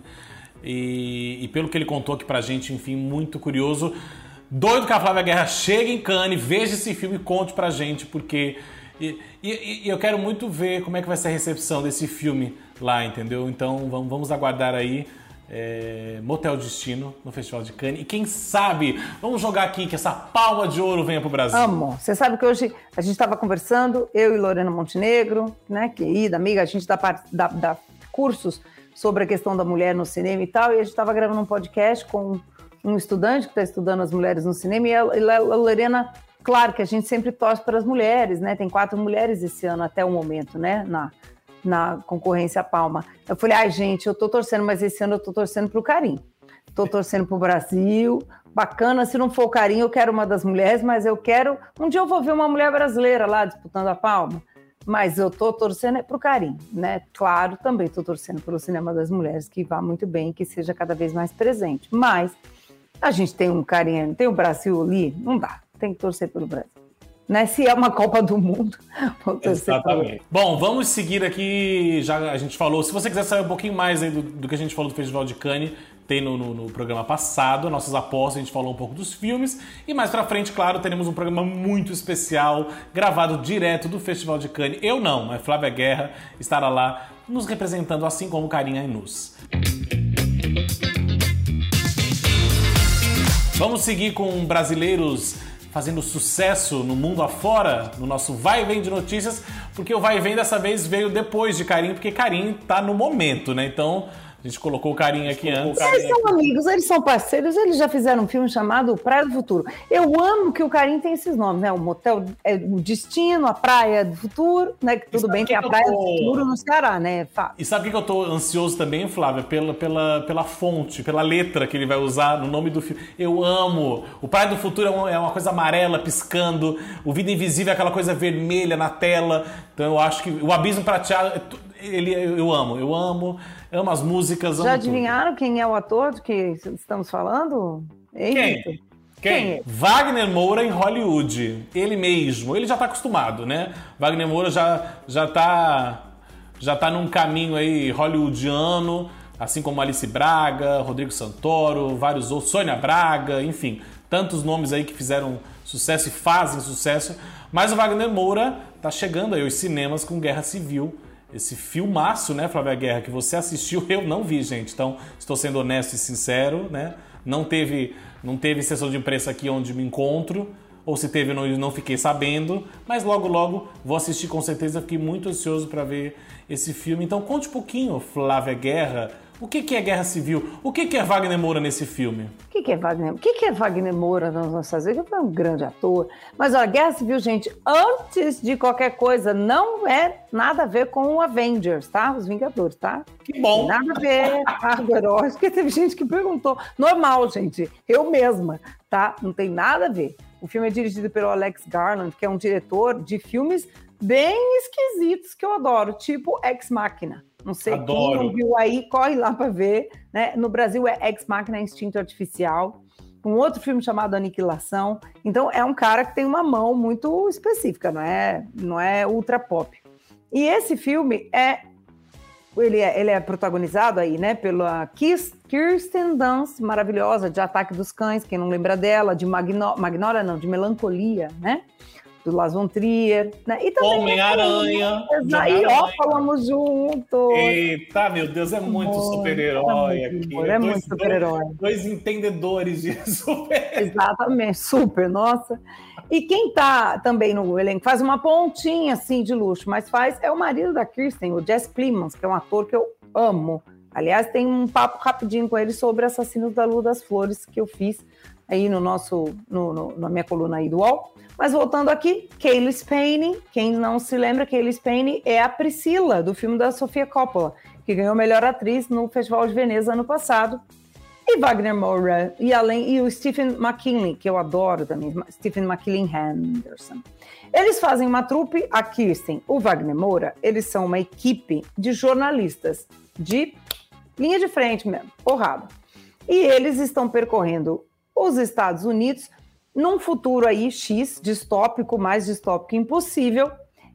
e pelo que ele contou aqui pra gente, enfim, muito curioso. Doido que a Flávia Guerra chegue em Cannes, veja esse filme e conte pra gente, porque... E eu quero muito ver como é que vai ser a recepção desse filme lá, entendeu? Então vamos aguardar aí. Motel Destino no Festival de Cannes. E quem sabe, vamos jogar aqui que essa palma de ouro venha pro Brasil. Amo. Você sabe que hoje a gente estava conversando, eu e Lorena Montenegro, né, querida amiga, a gente dá cursos sobre a questão da mulher no cinema e tal, e a gente estava gravando um podcast com um estudante que está estudando as mulheres no cinema, e a Lorena, claro que a gente sempre torce para as mulheres, né, tem 4 mulheres esse ano até o momento, né, na concorrência Palma. Eu falei, gente, eu tô torcendo, mas esse ano eu tô torcendo pro Karim. Tô torcendo pro Brasil. Bacana, se não for o Karim, eu quero uma das mulheres, mas eu quero... Um dia eu vou ver uma mulher brasileira lá disputando a Palma, mas eu tô torcendo pro Karim, né? Claro, também tô torcendo pelo cinema das mulheres, que vá muito bem, que seja cada vez mais presente. Mas a gente tem um Karim, tem o Brasil ali, não dá. Tem que torcer pelo Brasil. Né? Se é uma Copa do Mundo. Exatamente. Bom, vamos seguir aqui, já a gente falou, se você quiser saber um pouquinho mais aí do que a gente falou do Festival de Cannes, tem no programa passado, nossas apostas, a gente falou um pouco dos filmes, e mais pra frente, claro, teremos um programa muito especial, gravado direto do Festival de Cannes. Eu não, mas Flávia Guerra estará lá nos representando, assim como Karim Ainuz. Vamos seguir com brasileiros fazendo sucesso no mundo afora, no nosso Vai e Vem de Notícias, porque o Vai e Vem dessa vez veio depois de Karim, porque Karim tá no momento, né? Então, a gente colocou o Karim aqui antes. Eles são amigos, eles são parceiros, eles já fizeram um filme chamado Praia do Futuro. Eu amo que o Karim tem esses nomes, né? O Motel, o Destino, a Praia do Futuro, né? Que tudo bem, tem a Praia do Futuro no Ceará, né, Fábio? E sabe o que eu tô ansioso também, Flávia? Pela fonte, pela letra que ele vai usar no nome do filme. Eu amo! O Praia do Futuro é uma coisa amarela piscando, o Vida Invisível é aquela coisa vermelha na tela. Então eu acho que o Abismo Prateado, eu amo as músicas. Já adivinharam quem é o ator do que estamos falando? Quem? Wagner Moura em Hollywood. Ele mesmo. Ele já tá acostumado, né? Wagner Moura já tá num caminho aí hollywoodiano, assim como Alice Braga, Rodrigo Santoro, vários outros, Sônia Braga, enfim, tantos nomes aí que fizeram sucesso e fazem sucesso. Mas o Wagner Moura tá chegando aí aos cinemas com Guerra Civil. esse filmaço, né, Flávia Guerra, que você assistiu, eu não vi, gente. Então, estou sendo honesto e sincero, né? Não teve sessão de imprensa aqui onde me encontro, ou se teve, eu não fiquei sabendo, mas logo vou assistir com certeza, fiquei muito ansioso para ver esse filme. Então, conte um pouquinho, Flávia Guerra, o que é Guerra Civil? O que é Wagner Moura nesse filme? O que é Wagner? O que é Wagner Moura nas nossas vidas? Ele foi um grande ator. Mas a Guerra Civil, gente, antes de qualquer coisa, não é nada a ver com o Avengers, tá? Os Vingadores, tá? Que bom. Nada a ver, tá? Heróis, porque teve gente que perguntou. Normal, gente. Eu mesma, tá? Não tem nada a ver. O filme é dirigido pelo Alex Garland, que é um diretor de filmes bem esquisitos que eu adoro, tipo Ex Machina. Não sei, adoro. Quem não viu aí, corre lá para ver, né? No Brasil é Ex Machina, Instinto Artificial. Um outro filme chamado Aniquilação. Então é um cara que tem uma mão muito específica, não é ultra pop. E esse filme ele é protagonizado aí, né, pela Kirsten Dunst, maravilhosa, de Ataque dos Cães, quem não lembra dela, de Magnolia não, de Melancolia, né? Do Lars von Trier, né? E também Homem-Aranha. Aí, ó, falamos juntos. Eita, meu Deus, é muito super-herói aqui. É muito super-herói. Dois entendedores de super. Exatamente, super, nossa. E quem tá também no elenco, faz uma pontinha, assim, de luxo, mas é o marido da Kirsten, o Jesse Plemons, que é um ator que eu amo. Aliás, tem um papo rapidinho com ele sobre Assassinos da Lua das Flores, que eu fiz aí na minha coluna aí do UOL. Mas voltando aqui, Cailee Spaeny, quem não se lembra, Cailee Spaeny é a Priscila, do filme da Sofia Coppola, que ganhou melhor atriz no Festival de Veneza ano passado. E Wagner Moura, e o Stephen McKinley, que eu adoro também, Stephen McKinley Henderson. Eles fazem uma trupe, a Kirsten, o Wagner Moura, eles são uma equipe de jornalistas, de linha de frente mesmo, porrada. E eles estão percorrendo os Estados Unidos num futuro aí X, distópico, mais distópico impossível,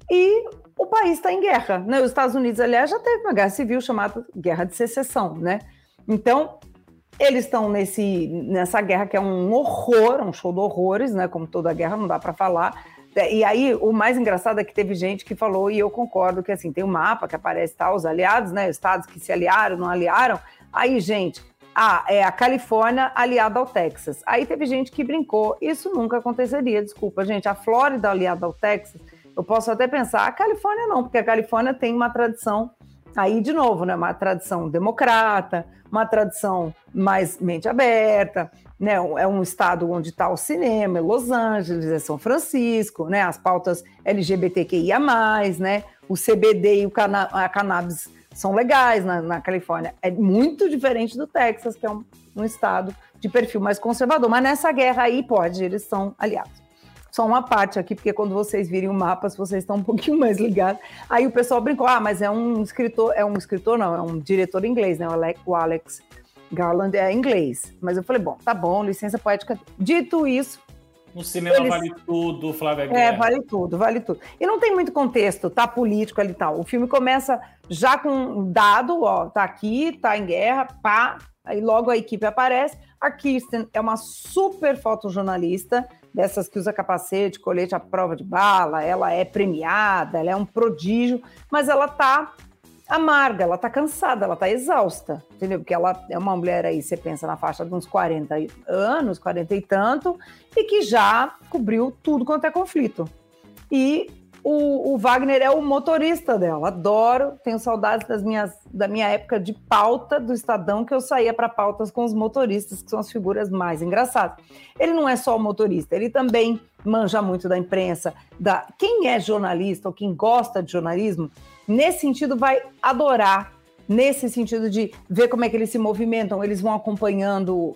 e o país está em guerra, né? Os Estados Unidos, aliás, já teve uma guerra civil chamada Guerra de Secessão, né? Então, eles estão nessa guerra que é um horror, um show de horrores, né? Como toda guerra, não dá para falar. E aí, o mais engraçado é que teve gente que falou, e eu concordo, que assim, tem um mapa que aparece, tá, os aliados, né? Os estados que se aliaram, não aliaram. Aí, gente, é a Califórnia aliada ao Texas. Aí teve gente que brincou, isso nunca aconteceria, desculpa, gente. A Flórida aliada ao Texas, eu posso até pensar, a Califórnia não, porque a Califórnia tem uma tradição, aí de novo, né, uma tradição democrata, uma tradição mais mente aberta, né, é um estado onde está o cinema, é Los Angeles, é São Francisco, né, as pautas LGBTQIA+, né, o CBD e a cannabis são legais na Califórnia. É muito diferente do Texas, que é um estado de perfil mais conservador. Mas nessa guerra aí pode, eles são aliados. Só uma parte aqui, porque quando vocês virem o mapa, vocês estão um pouquinho mais ligados. Aí o pessoal brincou, mas é um escritor não, é um diretor inglês, né? O Alex Garland é inglês. Mas eu falei, bom, tá bom, licença poética. Dito isso, no cinema vale tudo, Flávia Guerra. Vale tudo. E não tem muito contexto, tá político ali e tal. O filme começa já com um dado, ó, tá aqui, tá em guerra, pá, aí logo a equipe aparece. A Kirsten é uma super fotojornalista, dessas que usa capacete, colete à prova de bala, ela é premiada, ela é um prodígio, mas ela tá amarga, ela tá cansada, ela tá exausta, entendeu? Porque ela é uma mulher aí, você pensa na faixa de uns 40 anos, 40 e tanto, e que já cobriu tudo quanto é conflito. E o Wagner é o motorista dela, adoro, tenho saudades da minha época de pauta do Estadão, que eu saía para pautas com os motoristas, que são as figuras mais engraçadas. Ele não é só o motorista, ele também manja muito da imprensa, quem é jornalista ou quem gosta de jornalismo, nesse sentido vai adorar, nesse sentido de ver como é que eles se movimentam, eles vão acompanhando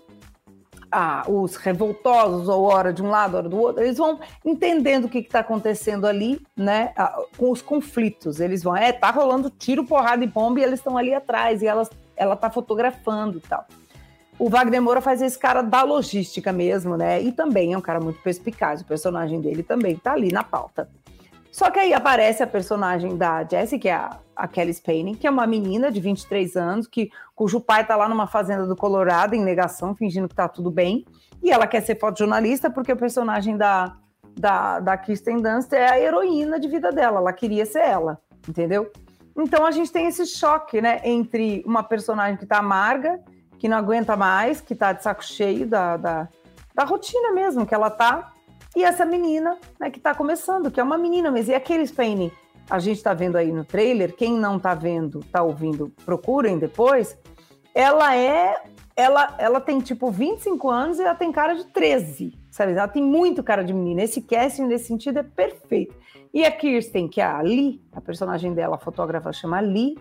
os revoltosos, ou hora de um lado, hora do outro, eles vão entendendo o que está acontecendo ali, né, com os conflitos, eles vão, tá rolando tiro, porrada e bomba, e eles estão ali atrás, e ela está fotografando e tal. O Wagner Moura faz esse cara da logística mesmo, né, e também é um cara muito perspicaz, o personagem dele também está ali na pauta. Só que aí aparece a personagem da Jessie, que é a Cailee Spaeny, que é uma menina de 23 anos, cujo pai está lá numa fazenda do Colorado, em negação, fingindo que está tudo bem. E ela quer ser fotojornalista porque o personagem da Kirsten Dunst é a heroína de vida dela. Ela queria ser ela, entendeu? Então a gente tem esse choque, né, entre uma personagem que tá amarga, que não aguenta mais, que tá de saco cheio da rotina mesmo que ela tá, e essa menina, né, que tá começando, que é uma menina mesmo. E a Cailee Spaeny, a gente tá vendo aí no trailer, quem não tá vendo, tá ouvindo, procurem depois, ela tem tipo 25 anos e ela tem cara de 13, sabe? Ela tem muito cara de menina. Esse casting, nesse sentido, é perfeito. E a Kirsten, que é a Lee, a personagem dela, a fotógrafa chama Lee,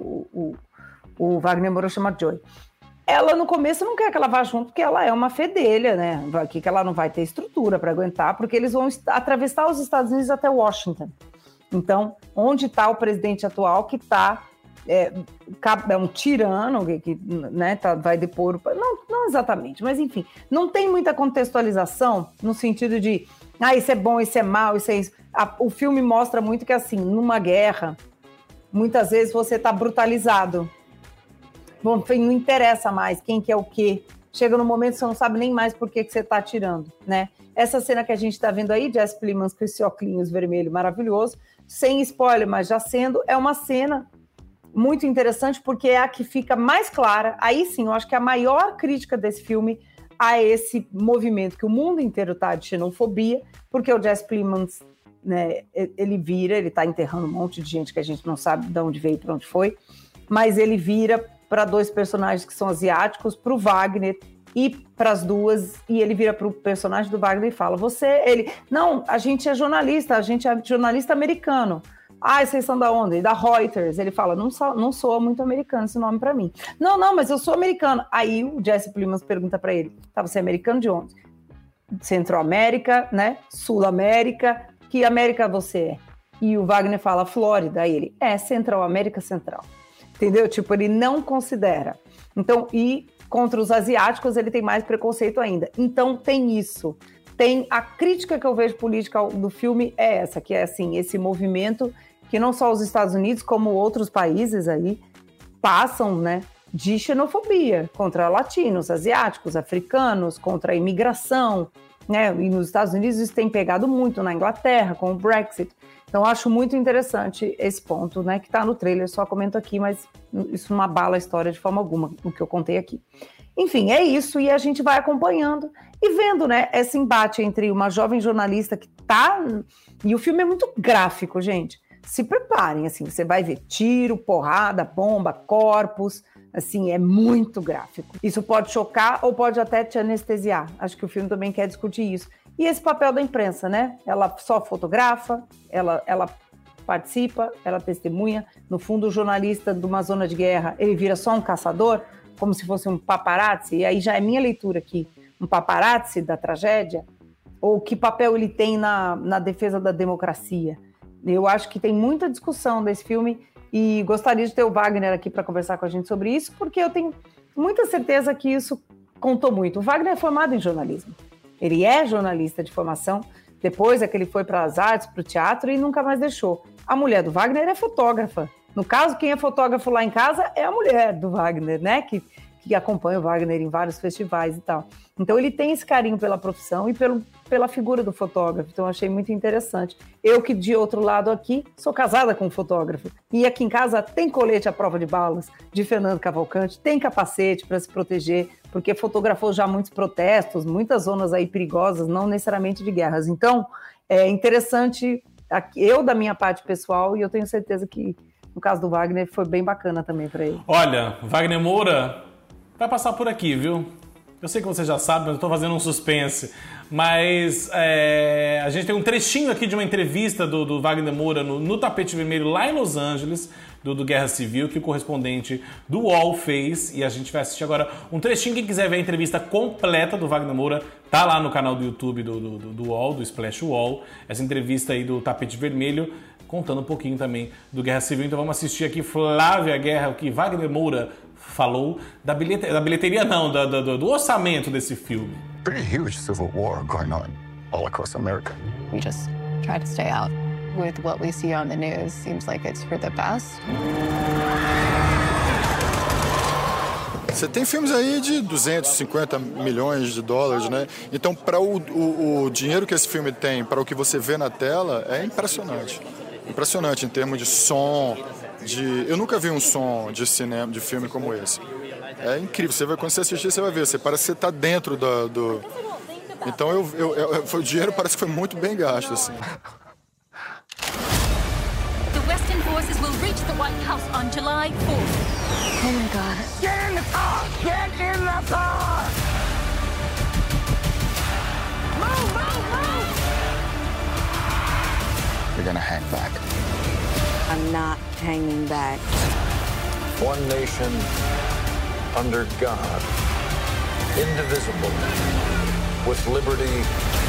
o Wagner Moura chama Joy. Ela, no começo, não quer que ela vá junto, porque ela é uma fedelha, né? Aqui que ela não vai ter estrutura para aguentar, porque eles vão atravessar os Estados Unidos até Washington. Então, onde está o presidente atual que está... É um tirano que né, vai depor... Não exatamente, mas enfim. Não tem muita contextualização no sentido de isso é bom, isso é mal, isso é isso. O filme mostra muito que, assim, numa guerra, muitas vezes você está brutalizado. Bom, não interessa mais quem que é o quê. Chega no momento que você não sabe nem mais por que você está atirando, né? Essa cena que a gente está vendo aí, Jesse Plemons com esse óculos vermelho maravilhoso, sem spoiler, mas já sendo, é uma cena muito interessante porque é a que fica mais clara. Aí sim, eu acho que a maior crítica desse filme a esse movimento que o mundo inteiro está de xenofobia, porque o Jesse Plemons, né, ele está enterrando um monte de gente que a gente não sabe de onde veio e para onde foi, mas ele vira para dois personagens que são asiáticos, para o Wagner e para as duas, e ele vira para o personagem do Wagner e fala, não, a gente é jornalista americano. Vocês são da onde? Da Reuters. Ele fala, não sou muito americano esse nome para mim. Não, mas eu sou americano. Aí o Jesse Plemons pergunta para ele, você é americano de onde? Centro-América, né? Sul-América, que América você é? E o Wagner fala, Flórida. Aí ele, Central-América Central. Entendeu? Tipo, ele não considera. Então, e contra os asiáticos, ele tem mais preconceito ainda. Então, tem isso. Tem a crítica que eu vejo política do filme é essa, que é, assim, esse movimento que não só os Estados Unidos, como outros países aí, passam, né, de xenofobia contra latinos, asiáticos, africanos, contra a imigração, né? E nos Estados Unidos isso tem pegado muito, na Inglaterra, com o Brexit. Então, acho muito interessante esse ponto, né, que está no trailer, só comento aqui, mas isso não abala a história de forma alguma, o que eu contei aqui. Enfim, é isso, e a gente vai acompanhando e vendo, né, esse embate entre uma jovem jornalista que tá... E o filme é muito gráfico, gente. Se preparem, assim, você vai ver tiro, porrada, bomba, corpos, assim, é muito gráfico. Isso pode chocar ou pode até te anestesiar. Acho que o filme também quer discutir isso. E esse papel da imprensa, né? Ela só fotografa, ela participa, ela testemunha. No fundo, o jornalista de uma zona de guerra, ele vira só um caçador, como se fosse um paparazzi, e aí já é minha leitura aqui, um paparazzi da tragédia, ou que papel ele tem na defesa da democracia. Eu acho que tem muita discussão desse filme e gostaria de ter o Wagner aqui para conversar com a gente sobre isso, porque eu tenho muita certeza que isso contou muito. O Wagner é formado em jornalismo. Ele é jornalista de formação, depois é que ele foi para as artes, para o teatro e nunca mais deixou. A mulher do Wagner é fotógrafa. No caso, quem é fotógrafo lá em casa é a mulher do Wagner, né? Que acompanha o Wagner em vários festivais e tal. Então, ele tem esse carinho pela profissão e pela figura do fotógrafo. Então, eu achei muito interessante. Eu que, de outro lado aqui, sou casada com um fotógrafo. E aqui em casa tem colete à prova de balas de Fernando Cavalcante, tem capacete para se proteger, porque fotografou já muitos protestos, muitas zonas aí perigosas, não necessariamente de guerras. Então, é interessante, eu da minha parte pessoal, e eu tenho certeza que no caso do Wagner, foi bem bacana também para ele. Olha, Wagner Moura vai passar por aqui, viu? Eu sei que você já sabe, mas eu tô fazendo um suspense. Mas a gente tem um trechinho aqui de uma entrevista do Wagner Moura no Tapete Vermelho, lá em Los Angeles, do Guerra Civil, que o correspondente do UOL fez. E a gente vai assistir agora um trechinho. Quem quiser ver a entrevista completa do Wagner Moura, tá lá no canal do YouTube do UOL, do Splash UOL. Essa entrevista aí do Tapete Vermelho, contando um pouquinho também do Guerra Civil. Então vamos assistir aqui Flávia Guerra, o que Wagner Moura falou da bilheteria não, do orçamento desse filme. Pretty huge civil war going on all across America. We just try to stay out. With what we see on the news, seems like it's for the best. Você tem filmes aí de 250 milhões de dólares, né? Então, para o dinheiro que esse filme tem, para o que você vê na tela, é impressionante. impressionante em termos de som, eu nunca vi um som de cinema, de filme como esse. É incrível, quando você assistir, você vai ver, parece que você está dentro do... Então, o dinheiro parece que foi muito bem gasto, assim. The Western forces will reach the White House on July 4th. Oh my God. Get in the car! Get in the car! Move, move, move! You're gonna hang back. I'm not hanging back. One nation under God, indivisible, with liberty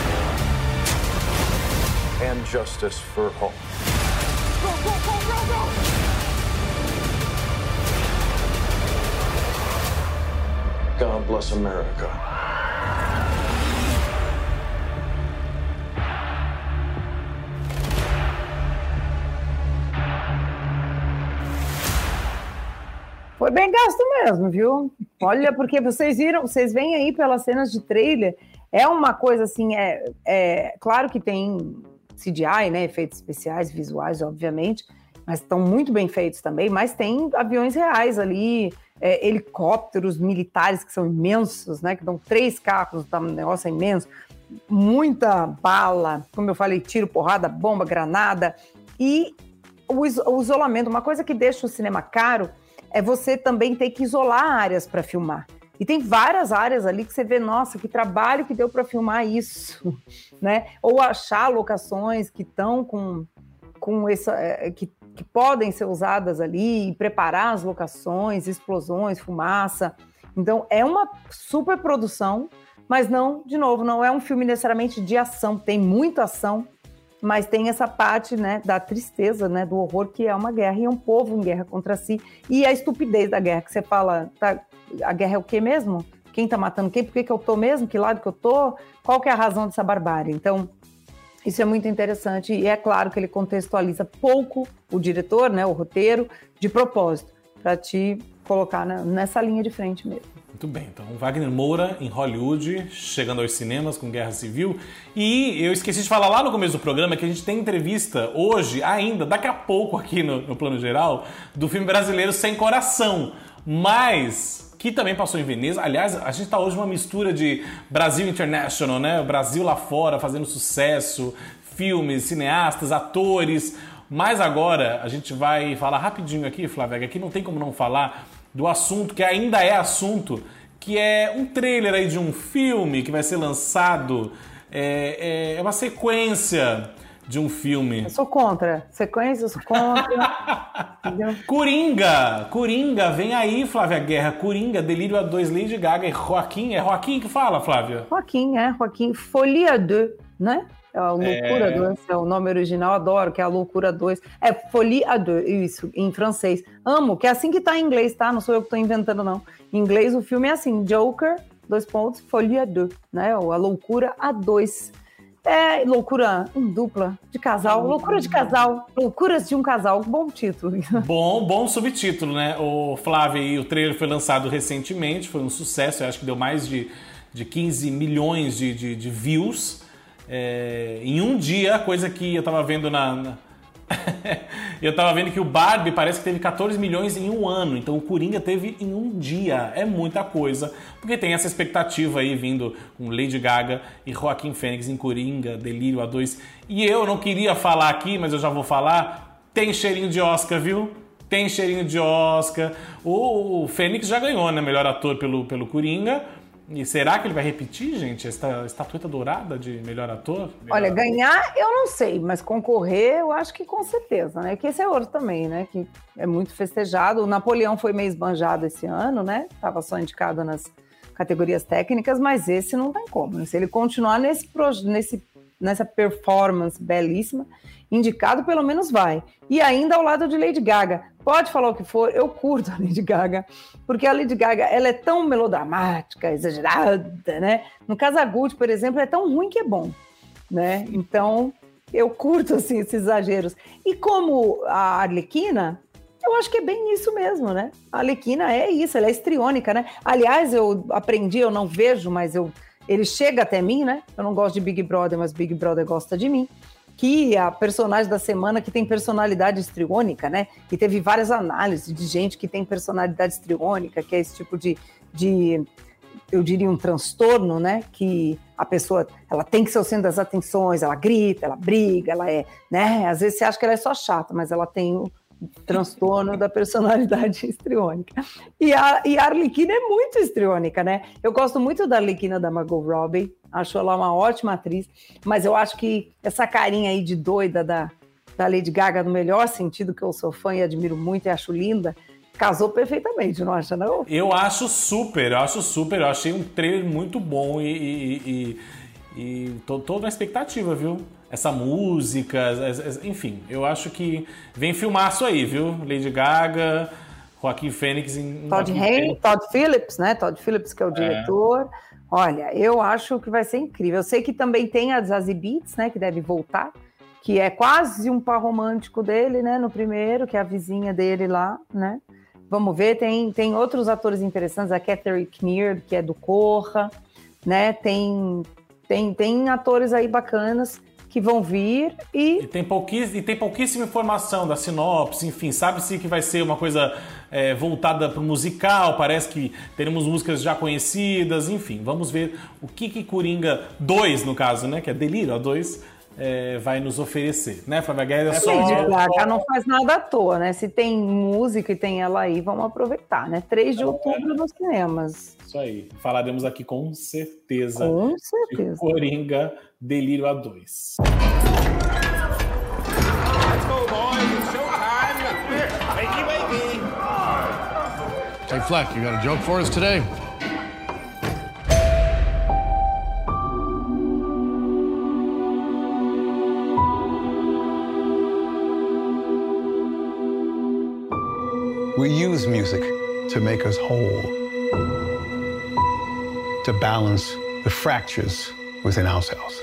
and justice for all. Go, go, go, go, go! God bless America. Foi bem gasto mesmo, viu? Olha, porque vocês veem aí pelas cenas de trailer, é uma coisa assim, claro que tem CGI, né, efeitos especiais, visuais, obviamente, mas estão muito bem feitos também, mas tem aviões reais ali, helicópteros militares que são imensos, né, que dão 3 carros, o negócio é imenso, muita bala, como eu falei, tiro, porrada, bomba, granada, e o isolamento, uma coisa que deixa o cinema caro é você também ter que isolar áreas para filmar. E tem várias áreas ali que você vê, nossa, que trabalho que deu para filmar isso, né? Ou achar locações que estão com essa... que podem ser usadas ali e preparar as locações, explosões, fumaça. Então, é uma super produção, mas não, de novo, não é um filme necessariamente de ação. Tem muita ação, mas tem essa parte, né, da tristeza, né, do horror, que é uma guerra e é um povo em guerra contra si. E a estupidez da guerra, que você fala, a guerra é o quê mesmo? Quem tá matando quem? Por que eu tô mesmo? Que lado que eu tô? Qual que é a razão dessa barbárie? Então, isso é muito interessante e é claro que ele contextualiza pouco o diretor, né, o roteiro, de propósito, para te colocar nessa linha de frente mesmo. Muito bem, então Wagner Moura em Hollywood, chegando aos cinemas com Guerra Civil. E eu esqueci de falar lá no começo do programa que a gente tem entrevista hoje, ainda, daqui a pouco aqui no Plano Geral, do filme brasileiro Sem Coração, mas que também passou em Veneza. Aliás, a gente tá hoje numa mistura de Brasil International, né? O Brasil lá fora fazendo sucesso, filmes, cineastas, atores. Mas agora a gente vai falar rapidinho aqui, Flávia, que aqui não tem como não falar do assunto que ainda é assunto, que é um trailer aí de um filme que vai ser lançado, é uma sequência de um filme. Eu sou contra. Sequência, eu sou contra. Coringa, vem aí, Flávia Guerra. Coringa, Delírio a 2, Lady Gaga e Joaquim. É Joaquim que fala, Flávia? Joaquim. Folia 2, né? É a Loucura 2, é o nome original, adoro, que é a Loucura 2. É Folie à deux, isso, em francês. Amo, que é assim que tá em inglês, tá? Não sou eu que tô inventando, não. Em inglês o filme é assim, Joker, Folie à deux, né? Ou a Loucura a 2. É loucura em dupla, de casal, loucura de casal, loucuras de um casal, bom título. Bom subtítulo, né? O Flávio, e o trailer foi lançado recentemente, foi um sucesso, eu acho que deu mais de 15 milhões de views. Em um dia, coisa que eu tava vendo eu tava vendo que o Barbie parece que teve 14 milhões em um ano, então o Coringa teve em um dia, é muita coisa, porque tem essa expectativa aí vindo com Lady Gaga e Joaquim Fênix em Coringa, Delírio a 2, e eu não queria falar aqui, mas eu já vou falar, tem cheirinho de Oscar, viu? Tem cheirinho de Oscar, o Fênix já ganhou, né, melhor ator pelo Coringa. E será que ele vai repetir, gente, essa estatueta dourada de melhor ator? Olha, ganhar eu não sei, mas concorrer eu acho que com certeza, né? Que esse é outro também, né? Que é muito festejado. O Napoleão foi meio esbanjado esse ano, né? Tava só indicado nas categorias técnicas, mas esse não tem como. Se ele continuar nessa performance belíssima, indicado pelo menos vai. E ainda ao lado de Lady Gaga. Pode falar o que for, eu curto a Lady Gaga, porque a Lady Gaga, ela é tão melodramática, exagerada, né? No Casagutti, por exemplo, é tão ruim que é bom, né? Então, eu curto, assim, esses exageros. E como a Arlequina, eu acho que é bem isso mesmo, né? A Arlequina é isso, ela é histriônica, né? Aliás, eu aprendi, eu não vejo, mas ele chega até mim, né? Eu não gosto de Big Brother, mas Big Brother gosta de mim. que a personagem da semana que tem personalidade histriônica, né? E teve várias análises de gente que tem personalidade histriônica, que é esse tipo de eu diria, um transtorno, né? Que a pessoa, ela tem que ser o centro das atenções, ela grita, ela briga, ela é, né? Às vezes você acha que ela é só chata, mas ela tem o transtorno da personalidade histriônica. E a Arlequina é muito histriônica, né? Eu gosto muito da Arlequina da Margot Robbie, acho ela uma ótima atriz, mas eu acho que essa carinha aí de doida da Lady Gaga, no melhor sentido, que eu sou fã e admiro muito e acho linda, casou perfeitamente, não acha, não? Eu acho super. Eu achei um trailer muito bom e tô na expectativa, viu? Essa música, enfim, eu acho que vem filmaço aí, viu? Lady Gaga, Joaquin Phoenix... Todd Phillips, né? Todd Phillips, que é o diretor. Olha, eu acho que vai ser incrível. Eu sei que também tem a Zazie Beetz, né? Que deve voltar, que é quase um par romântico dele, né? No primeiro, que é a vizinha dele lá, né? Vamos ver, tem outros atores interessantes, a Catherine Keener, que é do Corra, né? Tem atores aí bacanas que vão vir e tem pouquíssima informação da sinopse, enfim, sabe-se que vai ser uma coisa voltada para o musical, parece que teremos músicas já conhecidas, enfim, vamos ver o que Coringa 2, no caso, né, que é Delírio 2, vai nos oferecer, né, Flávia Guerra? Ela não faz nada à toa, né? Se tem música e tem ela aí, vamos aproveitar, né? 3 de outubro nos cinemas. Isso aí, falaremos aqui com certeza. Com certeza. De Coringa Delírio A2. Let's go, boys. It's showtime. Wakey, wakey. Hey, Fleck, you got a joke for us today? We use music to make us whole, to balance the fractures within ourselves.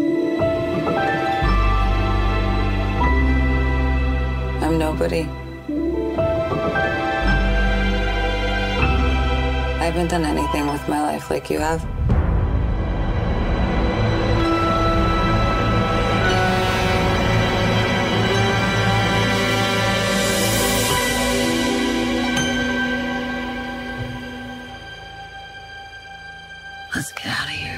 I'm nobody. I haven't done anything with my life like you have. Let's get out of here.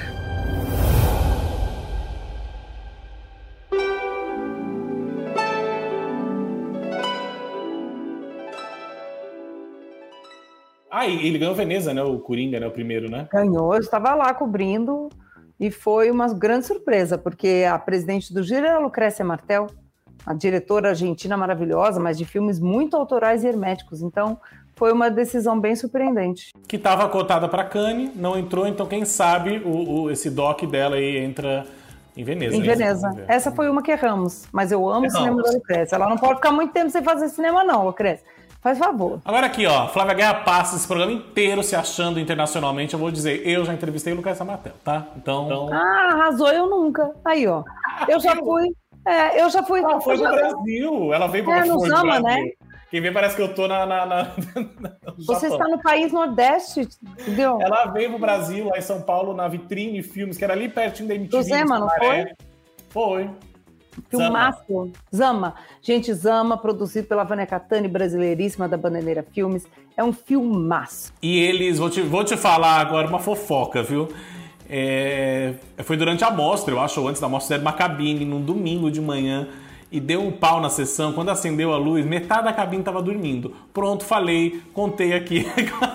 E ele ganhou Veneza, né? O Coringa, né? O primeiro, né? Ganhou, eu estava lá cobrindo e foi uma grande surpresa, porque a presidente do Giro era a Lucrécia Martel, a diretora argentina maravilhosa, mas de filmes muito autorais e herméticos. Então, foi uma decisão bem surpreendente. Que estava cotada para Cannes, não entrou, então quem sabe esse doc dela aí entra em Veneza. Em Veneza. Essa foi uma que erramos, mas eu amo o cinema da Lucrécia. Ela não pode ficar muito tempo sem fazer cinema não, Lucrécia. Faz favor. Agora aqui, ó, Flávia Guerra passa esse programa inteiro se achando internacionalmente. Eu vou dizer, eu já entrevistei o Lucrécia Martel, tá? Então... arrasou, eu nunca. Aí, ó. Eu já fui. Ela foi pro Brasil. Ela veio pro no Zama, né? Quem vê parece que eu tô Você está no país Nordeste, entendeu? Ela veio pro Brasil, lá em São Paulo, na Vitrine Filmes, que era ali pertinho da MTV. Do Zema, não foi? Foi. Filmaço. Zama. Gente, Zama, produzido pela Vânia Catani, brasileiríssima da Bananeira Filmes. É um filmaço. E eles, vou te falar agora uma fofoca, viu? Foi durante a mostra, eu acho, ou antes da mostra, fizeram uma cabine num domingo de manhã e deu um pau na sessão. Quando acendeu a luz, metade da cabine tava dormindo. Pronto, falei, contei aqui.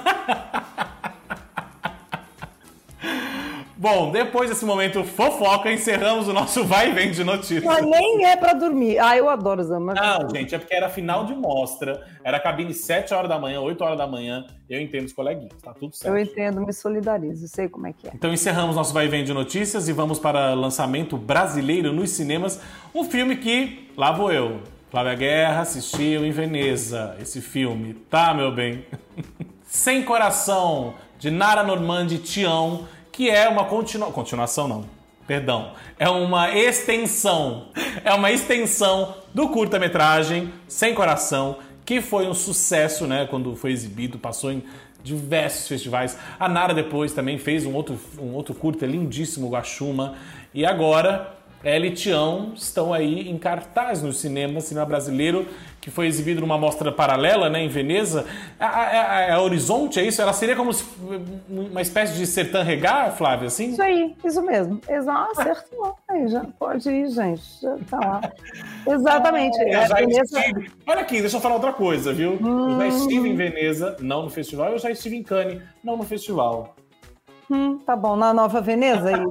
Bom, depois desse momento fofoca, encerramos o nosso vai e vem de notícias. Mas nem é pra dormir. Eu adoro Zama. Não, gente, é porque era final de mostra, era cabine 7 horas da manhã, 8 horas da manhã, eu entendo os coleguinhas, tá tudo certo. Eu entendo, me solidarizo, sei como é que é. Então encerramos nosso vai e vem de notícias e vamos para lançamento brasileiro nos cinemas, um filme que, lá vou eu, Flávia Guerra assistiu em Veneza, esse filme, tá, meu bem? Sem Coração, de Nara Normandi e Tião, que é uma continuação não, perdão, é uma extensão do curta-metragem Sem Coração, que foi um sucesso, né, quando foi exibido, passou em diversos festivais. A Nara depois também fez um outro curta lindíssimo, Guaxuma, e agora Ela e Tião estão aí em cartaz no cinema brasileiro, que foi exibido numa mostra paralela, né, em Veneza. A Horizonte, é isso? Ela seria como uma espécie de Sertã Regar, Flávia, assim? Isso aí, isso mesmo. Acertou. Aí já pode ir, gente. Já tá lá. Exatamente. Olha aqui, deixa eu falar outra coisa, viu? Eu já estive em Veneza, não no festival, eu já estive em Cannes, não no festival. Tá bom, na Nova Veneza aí.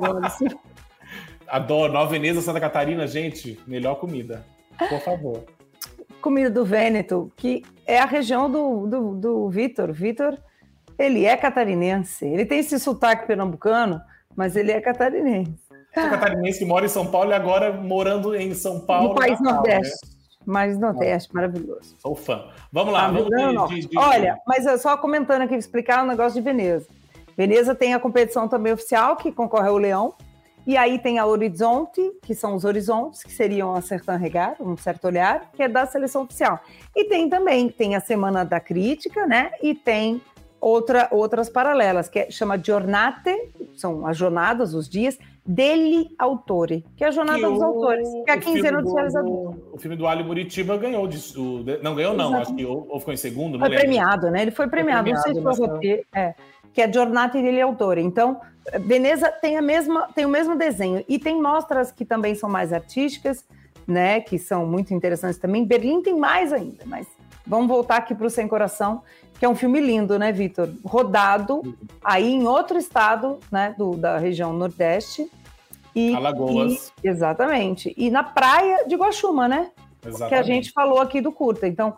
Adoro, Nova Veneza, Santa Catarina, gente, melhor comida, por favor. Comida do Vêneto, que é a região do Vitor. Vitor, ele é catarinense. Ele tem esse sotaque pernambucano, mas ele é catarinense. Sou catarinense que mora em São Paulo e agora morando em São Paulo. No país Natal, Nordeste. Né? Mais Nordeste, maravilhoso. Sou fã. Vamos lá. Olha, mas eu só comentando aqui, explicar um negócio de Veneza. Veneza tem a competição também oficial, que concorre ao Leão. E aí tem a Horizonte, que são os horizontes, que seriam a Sertã Regar, um certo olhar, que é da seleção oficial. E tem a Semana da Crítica, né? E tem outras paralelas, que chama Giornate, são as jornadas, os dias, degli autori, que é a jornada dos autores, que é a quinzena dos realizadores. O filme do Ali Muritiba ganhou, não ganhou não, acho que ou ficou em segundo, não foi lembro. Premiado, né? Ele foi premiado, não sei se foi roteiro, que é Giornate degli autori. Então, Veneza tem o mesmo desenho, e tem mostras que também são mais artísticas, né, que são muito interessantes também. Berlim tem mais ainda, mas vamos voltar aqui para o Sem Coração, que é um filme lindo, né, Vitor? Rodado aí em outro estado, né, da região Nordeste. Alagoas. Exatamente. E na praia de Guaxuma, né? Exatamente. Que a gente falou aqui do curta. Então,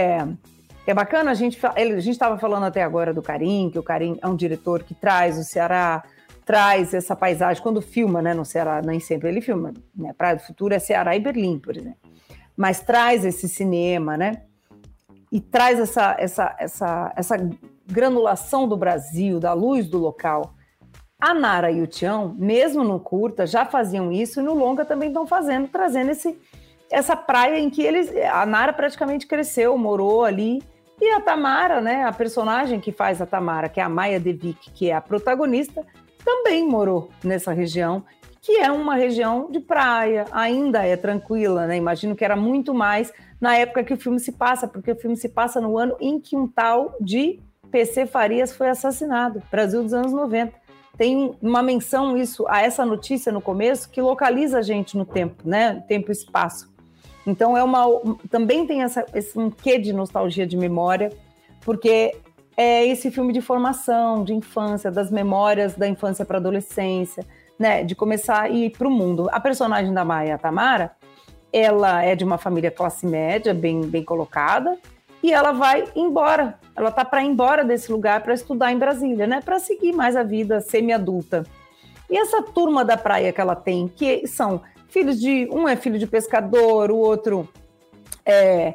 é bacana, a gente estava falando até agora do Karim, que o Karim é um diretor que traz o Ceará, traz essa paisagem, quando filma, né, no Ceará, nem sempre ele filma, né, Praia do Futuro é Ceará e Berlim, por exemplo, mas traz esse cinema, né, e traz essa granulação do Brasil, da luz do local. A Nara e o Tião, mesmo no curta, já faziam isso, e no longa também estão fazendo, trazendo essa praia em que a Nara praticamente cresceu, morou ali. E a Tamara, né, a personagem que faz a Tamara, que é a Maia de Vic, que é a protagonista, também morou nessa região, que é uma região de praia, ainda é tranquila, né? Imagino que era muito mais na época que o filme se passa, porque o filme se passa no ano em que um tal de PC Farias foi assassinado, Brasil dos anos 90. Tem uma menção a essa notícia no começo, que localiza a gente no tempo, né? Tempo e espaço. Então, também tem um quê de nostalgia, de memória, porque é esse filme de formação, de infância, das memórias da infância para a adolescência, né, de começar a ir para o mundo. A personagem da Maia, a Tamara, ela é de uma família classe média, bem colocada, e ela vai embora. Ela está para ir embora desse lugar para estudar em Brasília, né, para seguir mais a vida semi-adulta. E essa turma da praia que ela tem, que são... um é filho de pescador, o outro é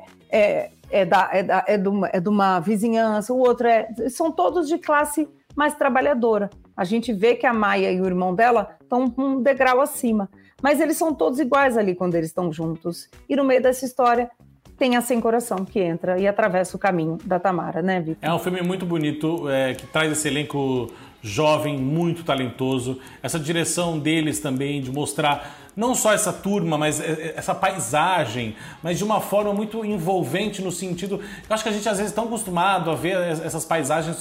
de uma vizinhança, o outro são todos de classe mais trabalhadora. A gente vê que a Maia e o irmão dela estão um degrau acima, mas eles são todos iguais ali quando eles estão juntos. E no meio dessa história tem a Sem Coração que entra e atravessa o caminho da Tamara, né, Vitor? É um filme muito bonito, que traz esse elenco jovem, muito talentoso. Essa direção deles também, de mostrar não só essa turma, mas essa paisagem, mas de uma forma muito envolvente no sentido... Eu acho que a gente às vezes é tão acostumado a ver essas paisagens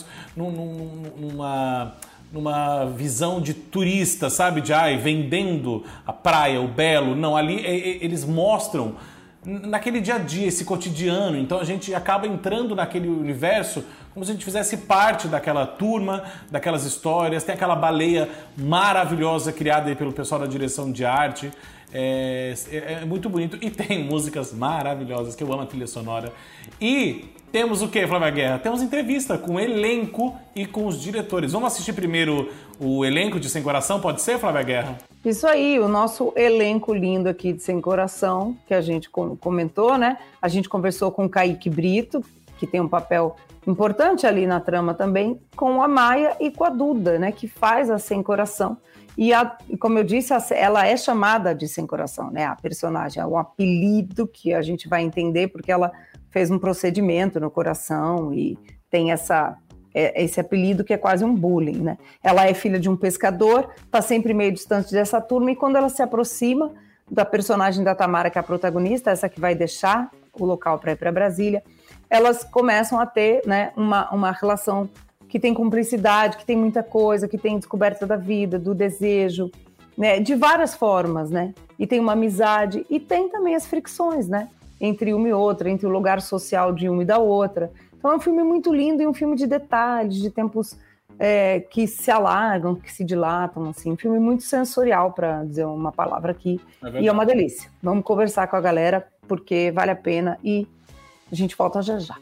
numa visão de turista, sabe? De vendendo a praia, o belo. Não, ali eles mostram naquele dia a dia, esse cotidiano. Então a gente acaba entrando naquele universo como se a gente fizesse parte daquela turma, daquelas histórias. Tem aquela baleia maravilhosa criada aí pelo pessoal da direção de arte. É muito bonito. E tem músicas maravilhosas, que eu amo a trilha sonora. E temos o quê, Flávia Guerra? Temos entrevista com o elenco e com os diretores. Vamos assistir primeiro o elenco de Sem Coração, pode ser, Flávia Guerra? Isso aí, o nosso elenco lindo aqui de Sem Coração, que a gente comentou, né? A gente conversou com o Kaique Brito, que tem um papel importante ali na trama também, com a Maia e com a Duda, né? Que faz a Sem Coração. E como eu disse, ela é chamada de Sem Coração, né? A personagem é um apelido que a gente vai entender, porque ela fez um procedimento no coração e tem esse apelido que é quase um bullying, né? Ela é filha de um pescador, está sempre meio distante dessa turma, e quando ela se aproxima, da personagem da Tamara, que é a protagonista, essa que vai deixar o local para ir para Brasília, elas começam a ter, né, uma relação que tem cumplicidade, que tem muita coisa, que tem descoberta da vida, do desejo, né, de várias formas, né? E tem uma amizade, e tem também as fricções, né? Entre uma e outra, entre o lugar social de uma e da outra. Então é um filme muito lindo e um filme de detalhes, de tempos que se alargam, que se dilatam, assim. Um filme muito sensorial, para dizer uma palavra aqui. E é uma delícia. Vamos conversar com a galera, porque vale a pena, e a gente volta já já.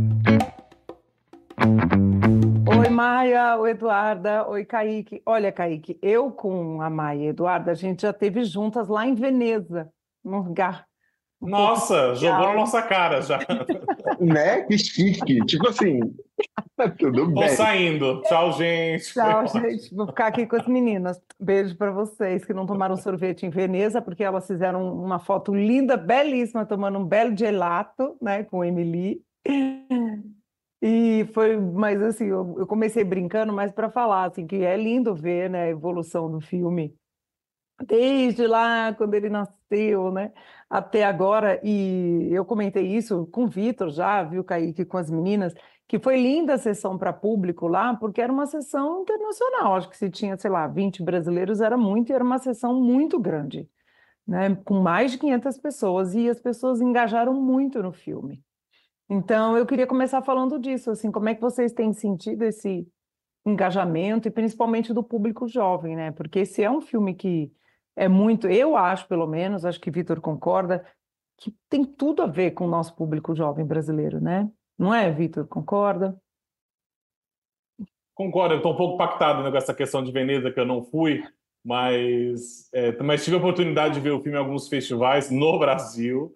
Oi, Maia, oi, Eduarda, oi, Kaique. Olha, Kaique, eu com a Maia e a Eduarda, a gente já esteve juntas lá em Veneza, num lugar. Nossa, jogou na nossa cara já. Né? Que chique. Tipo assim, tudo bem. Tô saindo. Tchau, gente. Tchau, gente. Vou ficar aqui com as meninas. Beijo para vocês que não tomaram sorvete em Veneza, porque elas fizeram uma foto linda, belíssima, tomando um belo gelato, né, com Emily. E foi, mas assim, eu comecei brincando, mas para falar assim, que é lindo ver, né, a evolução do filme desde lá, quando ele nasceu, né, até agora. E eu comentei isso com o Vitor já, viu, Kaique, com as meninas, que foi linda a sessão para público lá, porque era uma sessão internacional. Acho que se tinha, sei lá, 20 brasileiros era muito, e era uma sessão muito grande, né, com mais de 500 pessoas, e as pessoas engajaram muito no filme. Então, eu queria começar falando disso, assim, como é que vocês têm sentido esse engajamento, e principalmente do público jovem, né? Porque esse é um filme que é muito, eu acho, pelo menos, acho que Vitor concorda, que tem tudo a ver com o nosso público jovem brasileiro, né? Não é, Vitor? Concorda? Concordo, eu estou um pouco impactado, né, com essa questão de Veneza, que eu não fui, mas tive a oportunidade de ver o filme em alguns festivais no Brasil.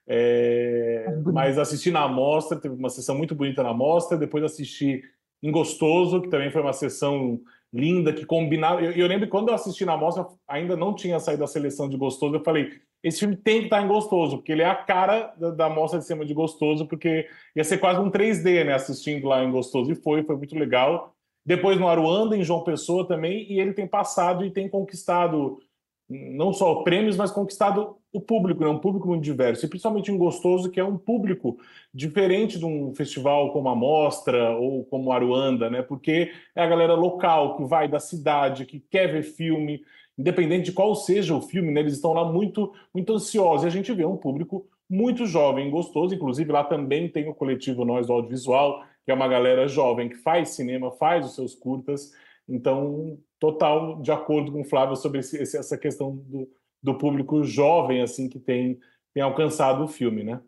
Mas assisti na Mostra, teve uma sessão muito bonita na Mostra, depois assisti em Gostoso, que também foi uma sessão linda, que combinava. Eu lembro que quando eu assisti na Mostra, ainda não tinha saído a seleção de Gostoso, eu falei, esse filme tem que estar em Gostoso, porque ele é a cara da Mostra de Cinema de Gostoso, porque ia ser quase um 3D, né, assistindo lá em Gostoso, e foi muito legal. Depois no Aruanda, em João Pessoa também, e ele tem passado e tem conquistado não só prêmios, mas conquistado o público, né? Um público muito diverso, e principalmente em Gostoso, que é um público diferente de um festival como a Mostra ou como Aruanda, né? Porque é a galera local, que vai da cidade, que quer ver filme, independente de qual seja o filme, né? Eles estão lá muito, muito ansiosos, e a gente vê um público muito jovem em Gostoso. Inclusive lá também tem o coletivo Nós do Audiovisual, que é uma galera jovem que faz cinema, faz os seus curtas. Então, total de acordo com o Flávio sobre essa questão do público jovem, assim, que tem alcançado o filme, né?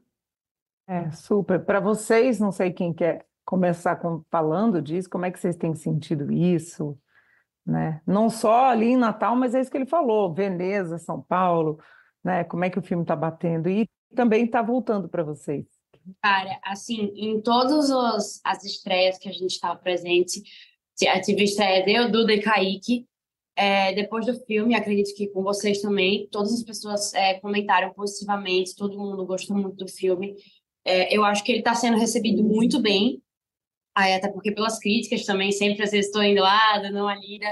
Super. Para vocês, não sei quem quer começar falando disso, como é que vocês têm sentido isso, né? Não só ali em Natal, mas é isso que ele falou, Veneza, São Paulo, né? Como é que o filme está batendo? E também está voltando para vocês. Cara, assim, em todas as estreias que a gente estava presente, tive estreia eu, Duda e Kaique. Depois do filme, acredito que com vocês também, todas as pessoas comentaram positivamente, todo mundo gostou muito do filme. Eu acho que ele está sendo recebido muito bem, até porque pelas críticas também, sempre às vezes estou indo lá, dando uma lida.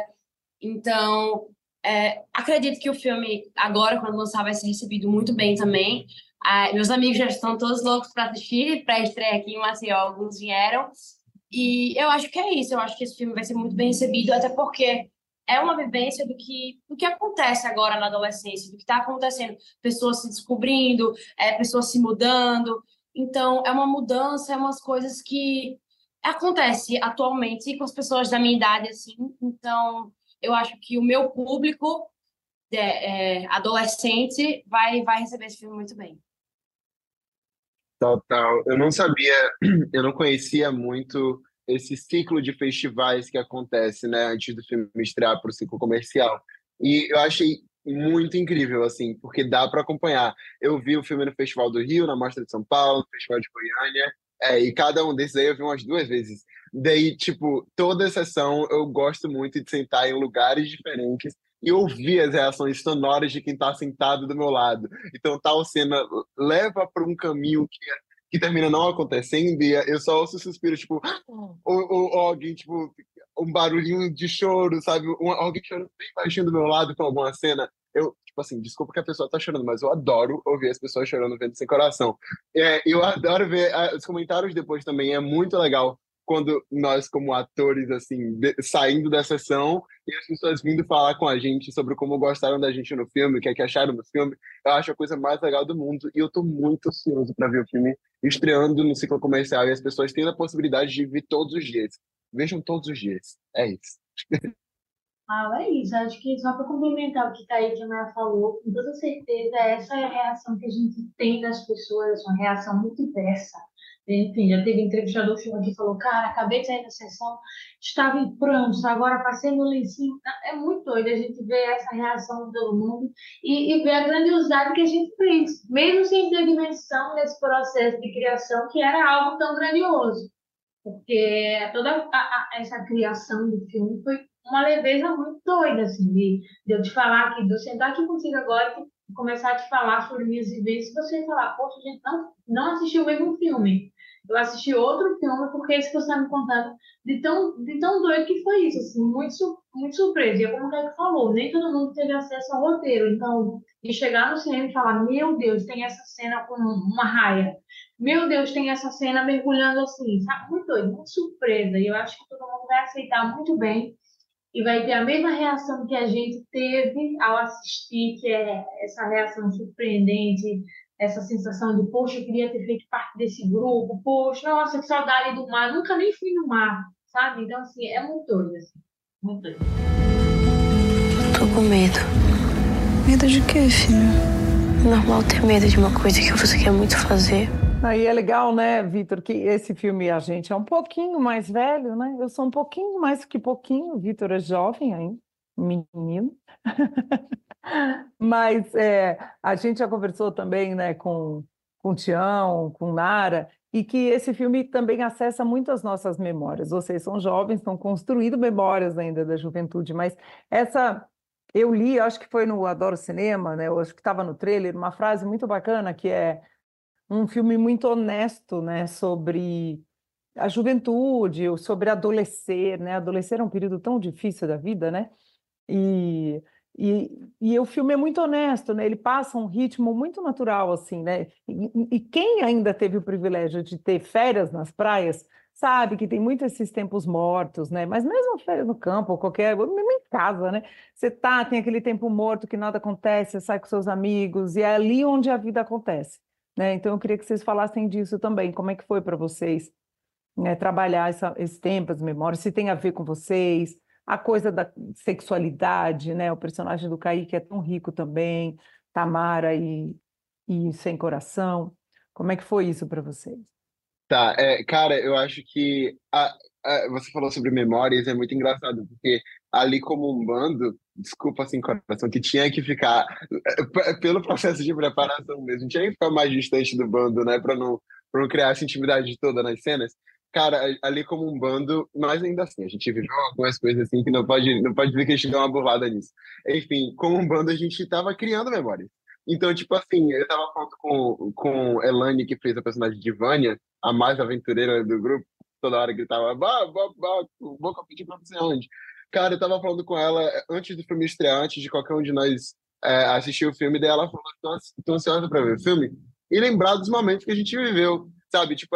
Então, acredito que o filme, agora, quando lançar, vai ser recebido muito bem também. Meus amigos já estão todos loucos para assistir, para estreia aqui em Maceió, alguns vieram. E eu acho que é isso, eu acho que esse filme vai ser muito bem recebido, até porque é uma vivência do que acontece agora na adolescência, do que está acontecendo, pessoas se descobrindo, pessoas se mudando. Então, é uma mudança, é umas coisas que acontecem atualmente com as pessoas da minha idade, assim. Então, eu acho que o meu público adolescente vai receber esse filme muito bem. Total. Eu não sabia, eu não conhecia muito esse ciclo de festivais que acontece, né, antes do filme estrear para o ciclo comercial. E eu achei muito incrível, assim, porque dá para acompanhar. Eu vi o filme no Festival do Rio, na Mostra de São Paulo, no Festival de Goiânia, e cada um desses aí eu vi umas 2 vezes. Daí, tipo, toda sessão eu gosto muito de sentar em lugares diferentes e ouvir as reações sonoras de quem está sentado do meu lado. Então, tal cena leva para um caminho que termina não acontecendo, e eu só ouço suspiro, tipo, ou alguém, tipo, um barulhinho de choro, sabe? Alguém chorando bem baixinho do meu lado com alguma cena. Eu tipo assim, desculpa que a pessoa tá chorando, mas eu adoro ouvir as pessoas chorando vendo Sem Coração. Eu adoro ver os comentários depois também, é muito legal quando nós, como atores, assim, saindo da sessão e as pessoas vindo falar com a gente sobre como gostaram da gente no filme, o que é que acharam do filme, eu acho a coisa mais legal do mundo e eu tô muito ansioso para ver o filme estreando no ciclo comercial e as pessoas tendo a possibilidade de vir todos os dias. Vejam todos os dias. É isso. É isso. Acho que só para complementar o que Kaique Maia falou, com toda certeza, essa é a reação que a gente tem das pessoas, uma reação muito diversa. Enfim, já teve entrevistador que falou, cara, acabei de sair da sessão, estava em prantos, agora passei no lencinho. É muito doido a gente ver essa reação de todo mundo e ver a grandiosidade que a gente fez, mesmo sem ter dimensão nesse processo de criação, que era algo tão grandioso. Porque toda essa criação do filme foi uma leveza muito doida, assim, de eu te falar aqui, de eu sentar aqui contigo agora e começar a te falar sobre minhas vivências, você falar, poxa, a gente não assistiu o mesmo filme. Eu assisti outro filme, porque esse que você está me contando, de tão doido que foi isso, assim, muito surpresa. E é como o Kaique falou, nem todo mundo teve acesso ao roteiro. Então, de chegar no cinema e falar, meu Deus, tem essa cena com uma raia. Meu Deus, tem essa cena mergulhando assim, sabe? Muito doido, muito surpresa. E eu acho que todo mundo vai aceitar muito bem e vai ter a mesma reação que a gente teve ao assistir, que é essa reação surpreendente, essa sensação de, poxa, eu queria ter feito parte desse grupo, poxa, nossa, que saudade do mar, nunca nem fui no mar, sabe? Então, assim, é muito doido, assim, muito doido. Tô com medo. Medo de quê, filha? É normal ter medo de uma coisa que você quer muito fazer. Aí é legal, né, Vitor, que esse filme a gente é um pouquinho mais velho, né? Eu sou um pouquinho mais que pouquinho, o Vitor é jovem ainda, menino. Mas a gente já conversou também, né, com o Tião, com Nara, e que esse filme também acessa muito as nossas memórias. Vocês são jovens, estão construindo memórias ainda da juventude, mas eu li, acho que foi no Adoro Cinema, né? Eu acho que estava no trailer, uma frase muito bacana que é um filme muito honesto, né, sobre a juventude, sobre adolescer, né? Adolescer é um período tão difícil da vida, né? E o filme é muito honesto, né? Ele passa um ritmo muito natural, assim, né? E quem ainda teve o privilégio de ter férias nas praias, sabe que tem muito esses tempos mortos, né? Mas mesmo férias no campo, ou mesmo em casa, né? Você tem aquele tempo morto que nada acontece, você sai com seus amigos, e é ali onde a vida acontece, né? Então eu queria que vocês falassem disso também, como é que foi para vocês, né, trabalhar esse tempo, as memórias, se tem a ver com vocês, a coisa da sexualidade, né? O personagem do Kaique é tão rico também, Tamara e Sem Coração. Como é que foi isso para vocês? Tá, cara, eu acho que você falou sobre memórias, é muito engraçado, porque ali como um bando, desculpa Sem Coração, que tinha que ficar, pelo processo de preparação mesmo, tinha que ficar mais distante do bando, né, para não criar essa intimidade toda nas cenas. Cara, ali como um bando, mas ainda assim, a gente viveu algumas coisas assim que não pode dizer que a gente deu uma burlada nisso. Enfim, como um bando a gente tava criando memórias. Então, tipo assim, eu tava falando com Elane, que fez a personagem de Vânia, a mais aventureira do grupo, toda hora gritava, vou competir pra você onde? Cara, eu tava falando com ela antes do filme estrear, antes de qualquer um de nós assistir o filme, daí ela falou, tô ansiosa pra ver o filme, e lembrar dos momentos que a gente viveu, sabe? Tipo,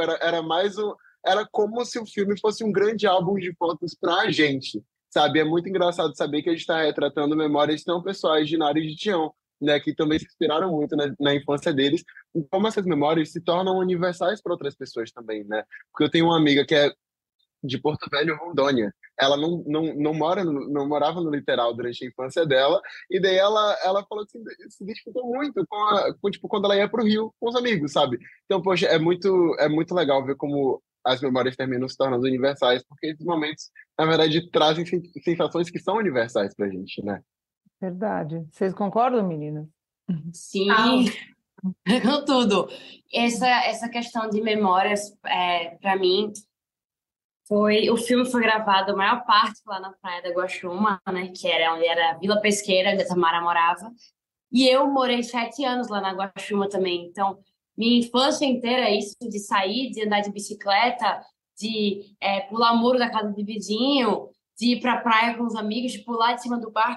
era como se o filme fosse um grande álbum de fotos pra gente, sabe? É muito engraçado saber que a gente está retratando memórias tão pessoais de Nara e de Tião, né? Que também se inspiraram muito na infância deles, e como essas memórias se tornam universais para outras pessoas também, né? Porque eu tenho uma amiga que é de Porto Velho, Rondônia. Ela não morava no litoral durante a infância dela, e daí ela falou que se identificou muito com tipo, quando ela ia para o Rio com os amigos, sabe? Então, poxa, é muito legal ver como as memórias terminam se tornando universais, porque esses momentos, na verdade, trazem sensações que são universais pra gente, né? Verdade. Vocês concordam, meninas? Sim, com tudo. Essa questão de memórias, para mim, o filme foi gravado, a maior parte lá na Praia da Guaxuma, né, que era onde era a Vila Pesqueira, onde a Tamara morava, e eu morei 7 anos lá na Guaxuma também, então minha infância inteira é isso de sair, de andar de bicicleta, de pular muro da casa do vizinho, de ir pra praia com os amigos, de pular de cima do barco.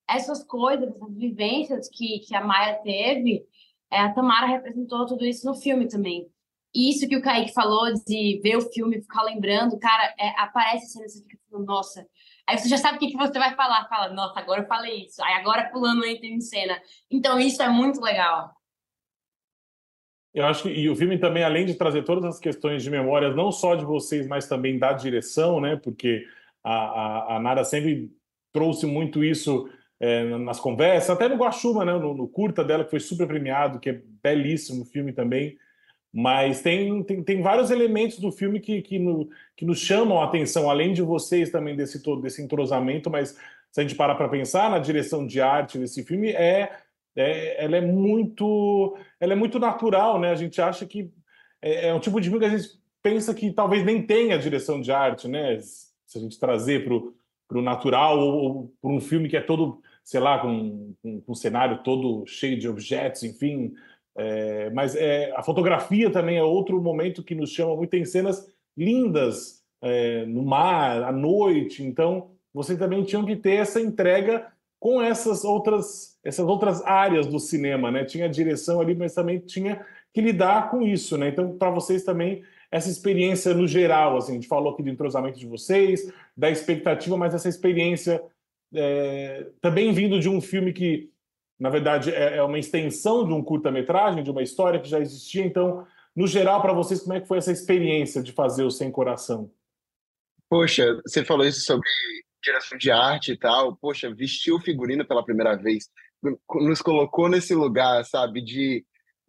essas coisas, essas vivências que a Maia teve, a Tamara representou tudo isso no filme também. E isso que o Kaique falou de ver o filme e ficar lembrando, cara, aparece cena, você fica falando, nossa. Aí você já sabe o que você vai falar. Fala, nossa, agora eu falei isso. Aí agora fulano entra em cena. Então isso é muito legal. Eu acho que e o filme também, além de trazer todas as questões de memórias, não só de vocês, mas também da direção, né? Porque a Nara sempre trouxe muito isso nas conversas, até no Guaxuma, né? No curta dela, que foi super premiado, que é belíssimo o filme também. Mas tem vários elementos do filme que nos chamam a atenção, além de vocês também desse entrosamento, mas se a gente parar para pensar na direção de arte desse filme, ela é muito natural, né? A gente acha que é um tipo de filme que a gente pensa que talvez nem tenha direção de arte, né? Se a gente trazer para o natural ou para um filme que é todo, sei lá, com um cenário todo cheio de objetos, enfim. Mas a fotografia também é outro momento que nos chama muito. Tem cenas lindas no mar, à noite. Então, vocês também tinham que ter essa entrega com essas outras áreas do cinema, né? Tinha a direção ali, mas também tinha que lidar com isso, né? Então, para vocês também, essa experiência no geral, assim, a gente falou aqui do entrosamento de vocês, da expectativa, mas essa experiência também vindo de um filme que, na verdade, é uma extensão de um curta-metragem, de uma história que já existia. Então, no geral, para vocês, como é que foi essa experiência de fazer o Sem Coração? Poxa, você falou isso sobre direção de arte e tal. Poxa, vestiu o figurino pela primeira vez, nos colocou nesse lugar, sabe, de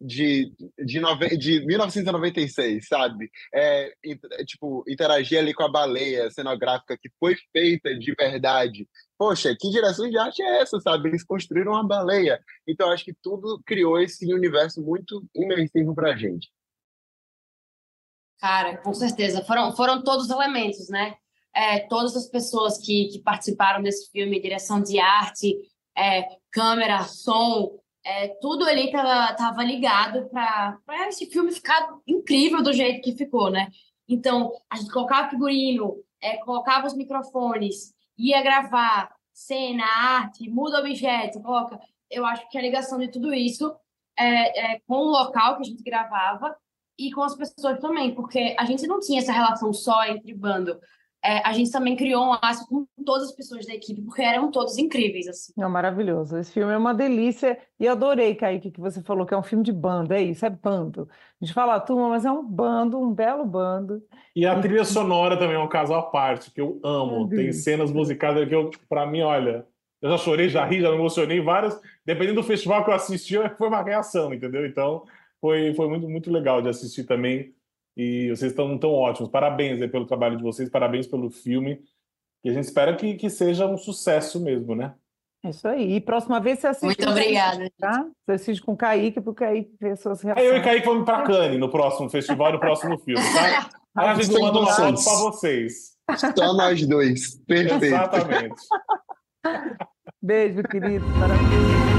1996, sabe? Tipo, interagir ali com a baleia cenográfica que foi feita de verdade. Poxa, que direção de arte é essa, sabe? Eles construíram uma baleia. Então, acho que tudo criou esse universo muito imersivo pra gente. Cara, com certeza. Foram todos os elementos, né? Todas as pessoas que participaram desse filme, direção de arte, câmera, som, tudo ali tava ligado para esse filme ficar incrível do jeito que ficou, né? Então, a gente colocava figurino, colocava os microfones, ia gravar cena, arte, muda objeto, coloca. Eu acho que a ligação de tudo isso com o local que a gente gravava e com as pessoas também, porque a gente não tinha essa relação só entre bando. A gente também criou um laço com todas as pessoas da equipe, porque eram todos incríveis, assim. É maravilhoso. Esse filme é uma delícia. E eu adorei, Kaique, que você falou que é um filme de bando. É isso, é bando. A gente fala turma, mas é um bando, um belo bando. E a trilha sonora também é um caso à parte, que eu amo. Tem cenas musicais que pra mim, olha, eu já chorei, já ri, já me emocionei várias. Dependendo do festival que eu assisti, foi uma reação, entendeu? Então, foi muito, muito legal de assistir também. E vocês estão tão ótimos. Parabéns aí pelo trabalho de vocês, parabéns pelo filme. E a gente espera que seja um sucesso mesmo, né? É isso aí. E próxima vez você assiste. Muito obrigada. Tá? Você assiste com o Kaique, porque o Kaique vê suas reações. Aí eu e o Kaique vamos para Cannes no próximo festival, no próximo filme, tá? Aí a gente manda uma foto para vocês. Só nós dois. Perfeito. Exatamente. Beijo, querido. Parabéns.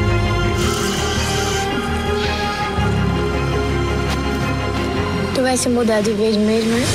Tu vai se mudar de vez mesmo, né?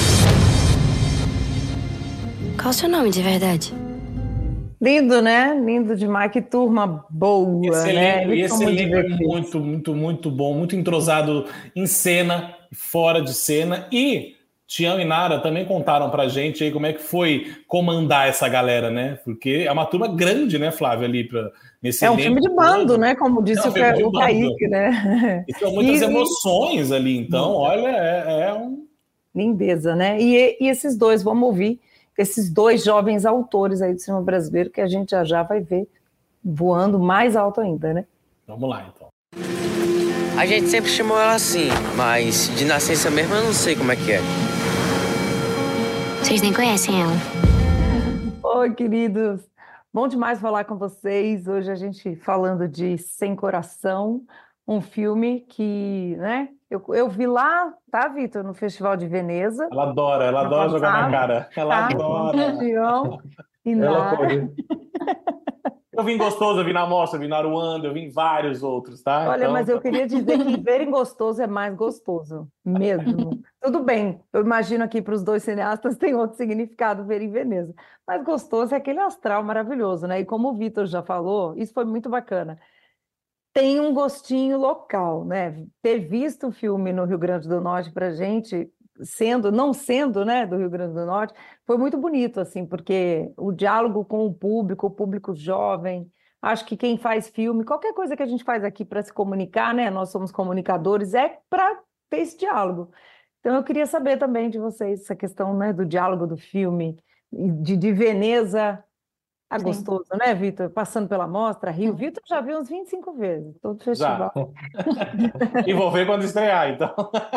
Qual o seu nome de verdade? Lindo, né? Lindo demais. Que turma boa, Esse elenco é muito, muito, muito bom. Muito entrosado em cena, fora de cena. E Tião e Nara também contaram pra gente aí como é que foi comandar essa galera, né? Porque é uma turma grande, né, Flávia, ali nesse um filme de bando, né? Como disse o Kaique, né? E são muitas emoções ali, então, olha, lindeza, né? E esses dois, vamos ouvir, esses dois jovens autores aí do cinema brasileiro, que a gente já vai ver voando mais alto ainda, né? Vamos lá, então. A gente sempre chamou ela assim, mas de nascença mesmo eu não sei como é que é. Vocês nem conhecem ela. Oi, queridos. Bom demais falar com vocês. Hoje a gente falando de Sem Coração, um filme que, né, eu vi lá, tá, Vitor, no Festival de Veneza. Ela adora jogar na cara. Ela adora. E Nara. Eu vim Gostoso, eu vim na Mostra, eu vim na Aruanda, eu vim em vários outros, tá? Olha, Então, mas eu queria dizer que ver em Gostoso é mais gostoso, mesmo. Tudo bem, eu imagino aqui para os dois cineastas tem outro significado ver em Veneza. Mas gostoso é aquele astral maravilhoso, né? E como o Vitor já falou, isso foi muito bacana. Tem um gostinho local, né? Ter visto o filme no Rio Grande do Norte para gente, não sendo, né, do Rio Grande do Norte, foi muito bonito, assim, porque o diálogo com o público jovem, acho que quem faz filme, qualquer coisa que a gente faz aqui para se comunicar, né? Nós somos comunicadores, é para ter esse diálogo. Então eu queria saber também de vocês essa questão, né, do diálogo do filme, de Veneza. Ah, Sim. gostoso, né, Vitor? Passando pela Mostra, Rio. Vitor já viu uns 25 vezes, todo festival. E vou ver quando estrear, então.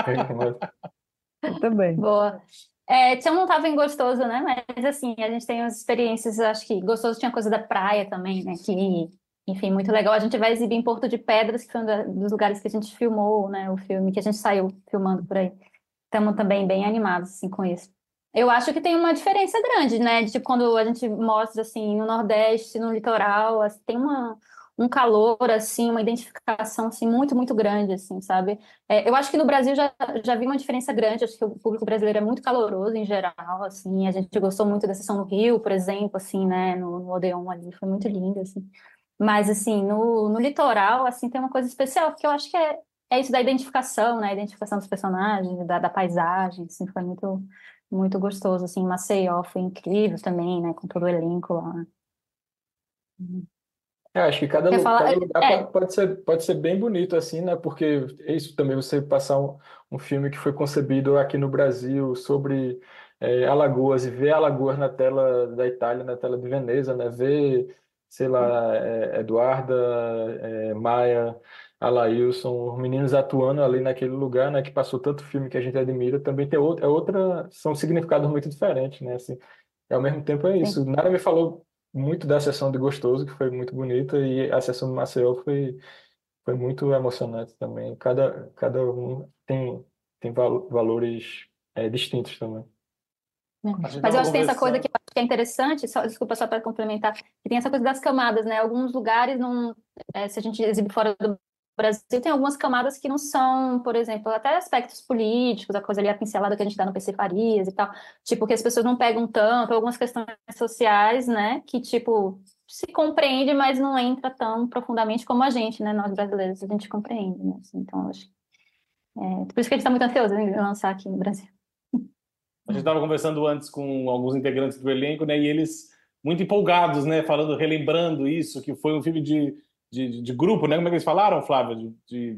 Também. Boa. Eu não estava em Gostoso, né? Mas assim, a gente tem umas experiências, acho que Gostoso tinha coisa da praia também, né? Que, enfim, muito legal. A gente vai exibir em Porto de Pedras, que foi um dos lugares que a gente filmou, né? O filme que a gente saiu filmando por aí. Estamos também bem animados, assim, com isso. Eu acho que tem uma diferença grande, né? De tipo, quando a gente mostra, assim, no Nordeste, no litoral, assim, tem um calor, assim, uma identificação, assim, muito, muito grande, assim, sabe? Eu acho que no Brasil já vi uma diferença grande, acho que o público brasileiro é muito caloroso em geral, assim, a gente gostou muito da sessão no Rio, por exemplo, assim, né, no Odeon ali, foi muito lindo, assim. Mas, assim, no litoral, assim, tem uma coisa especial, porque eu acho que é isso da identificação, né, a identificação dos personagens, da paisagem, assim, foi muito, muito gostoso, assim, Maceió foi incrível também, né, com todo o elenco lá. Acho que cada Quer falar? lugar pode ser bem bonito, assim, né? Porque é isso também, você passar um filme que foi concebido aqui no Brasil sobre Alagoas e ver Alagoas na tela da Itália, na tela de Veneza, né? Ver, sei lá, Eduarda, Maia, Alailson, os meninos atuando ali naquele lugar, né? Que passou tanto filme que a gente admira, também tem são significados muito diferentes, né? Assim, e ao mesmo tempo é isso. Nara me falou muito da sessão de Gostoso, que foi muito bonita, e a sessão de Maceió foi muito emocionante também. Cada um tem valores distintos também. Mas eu acho que tem essa coisa que eu acho que é interessante, desculpa só para complementar, que tem essa coisa das camadas, né? Alguns lugares, se a gente exibe fora do Brasil, tem algumas camadas que não são, por exemplo, até aspectos políticos, a coisa ali, a pincelada que a gente dá no PC Farias e tal, tipo, que as pessoas não pegam tanto, algumas questões sociais, né, que, tipo, se compreende, mas não entra tão profundamente como a gente, né, nós brasileiros, a gente compreende, né, assim, então, eu acho por isso que a gente está muito ansioso em lançar aqui no Brasil. A gente estava conversando antes com alguns integrantes do elenco, né, e eles muito empolgados, né, relembrando isso, que foi um filme de grupo, né? Como é que eles falaram, Flávia? De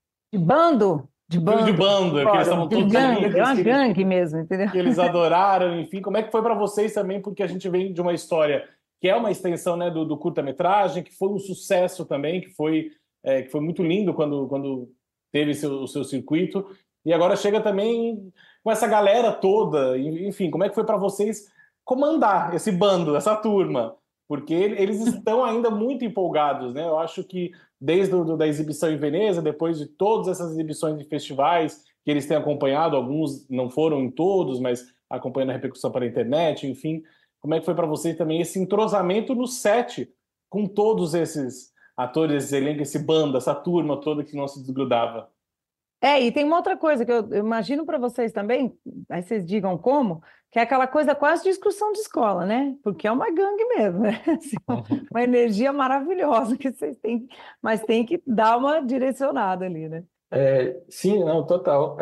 bando? De bando. Filme de bando, porque eles estavam todos gangue, amigos. É uma gangue mesmo, entendeu? Que eles adoraram, enfim. Como é que foi para vocês também? Porque a gente vem de uma história que é uma extensão, né, do curta-metragem, que foi um sucesso também, que foi muito lindo quando teve o seu circuito. E agora chega também com essa galera toda. Enfim, como é que foi para vocês comandar esse bando, essa turma? Porque eles estão ainda muito empolgados, né? Eu acho que desde da exibição em Veneza, depois de todas essas exibições de festivais que eles têm acompanhado, alguns não foram em todos, mas acompanhando a repercussão pela internet, enfim. Como é que foi para vocês também esse entrosamento no set com todos esses atores, esse elenco, esse bando, essa turma toda que não se desgrudava? E tem uma outra coisa que eu imagino para vocês também, aí vocês digam como, que é aquela coisa quase de excursão de escola, né? Porque é uma gangue mesmo, né? Assim, uma energia maravilhosa que vocês têm, mas tem que dar uma direcionada ali, né? Sim, não, total.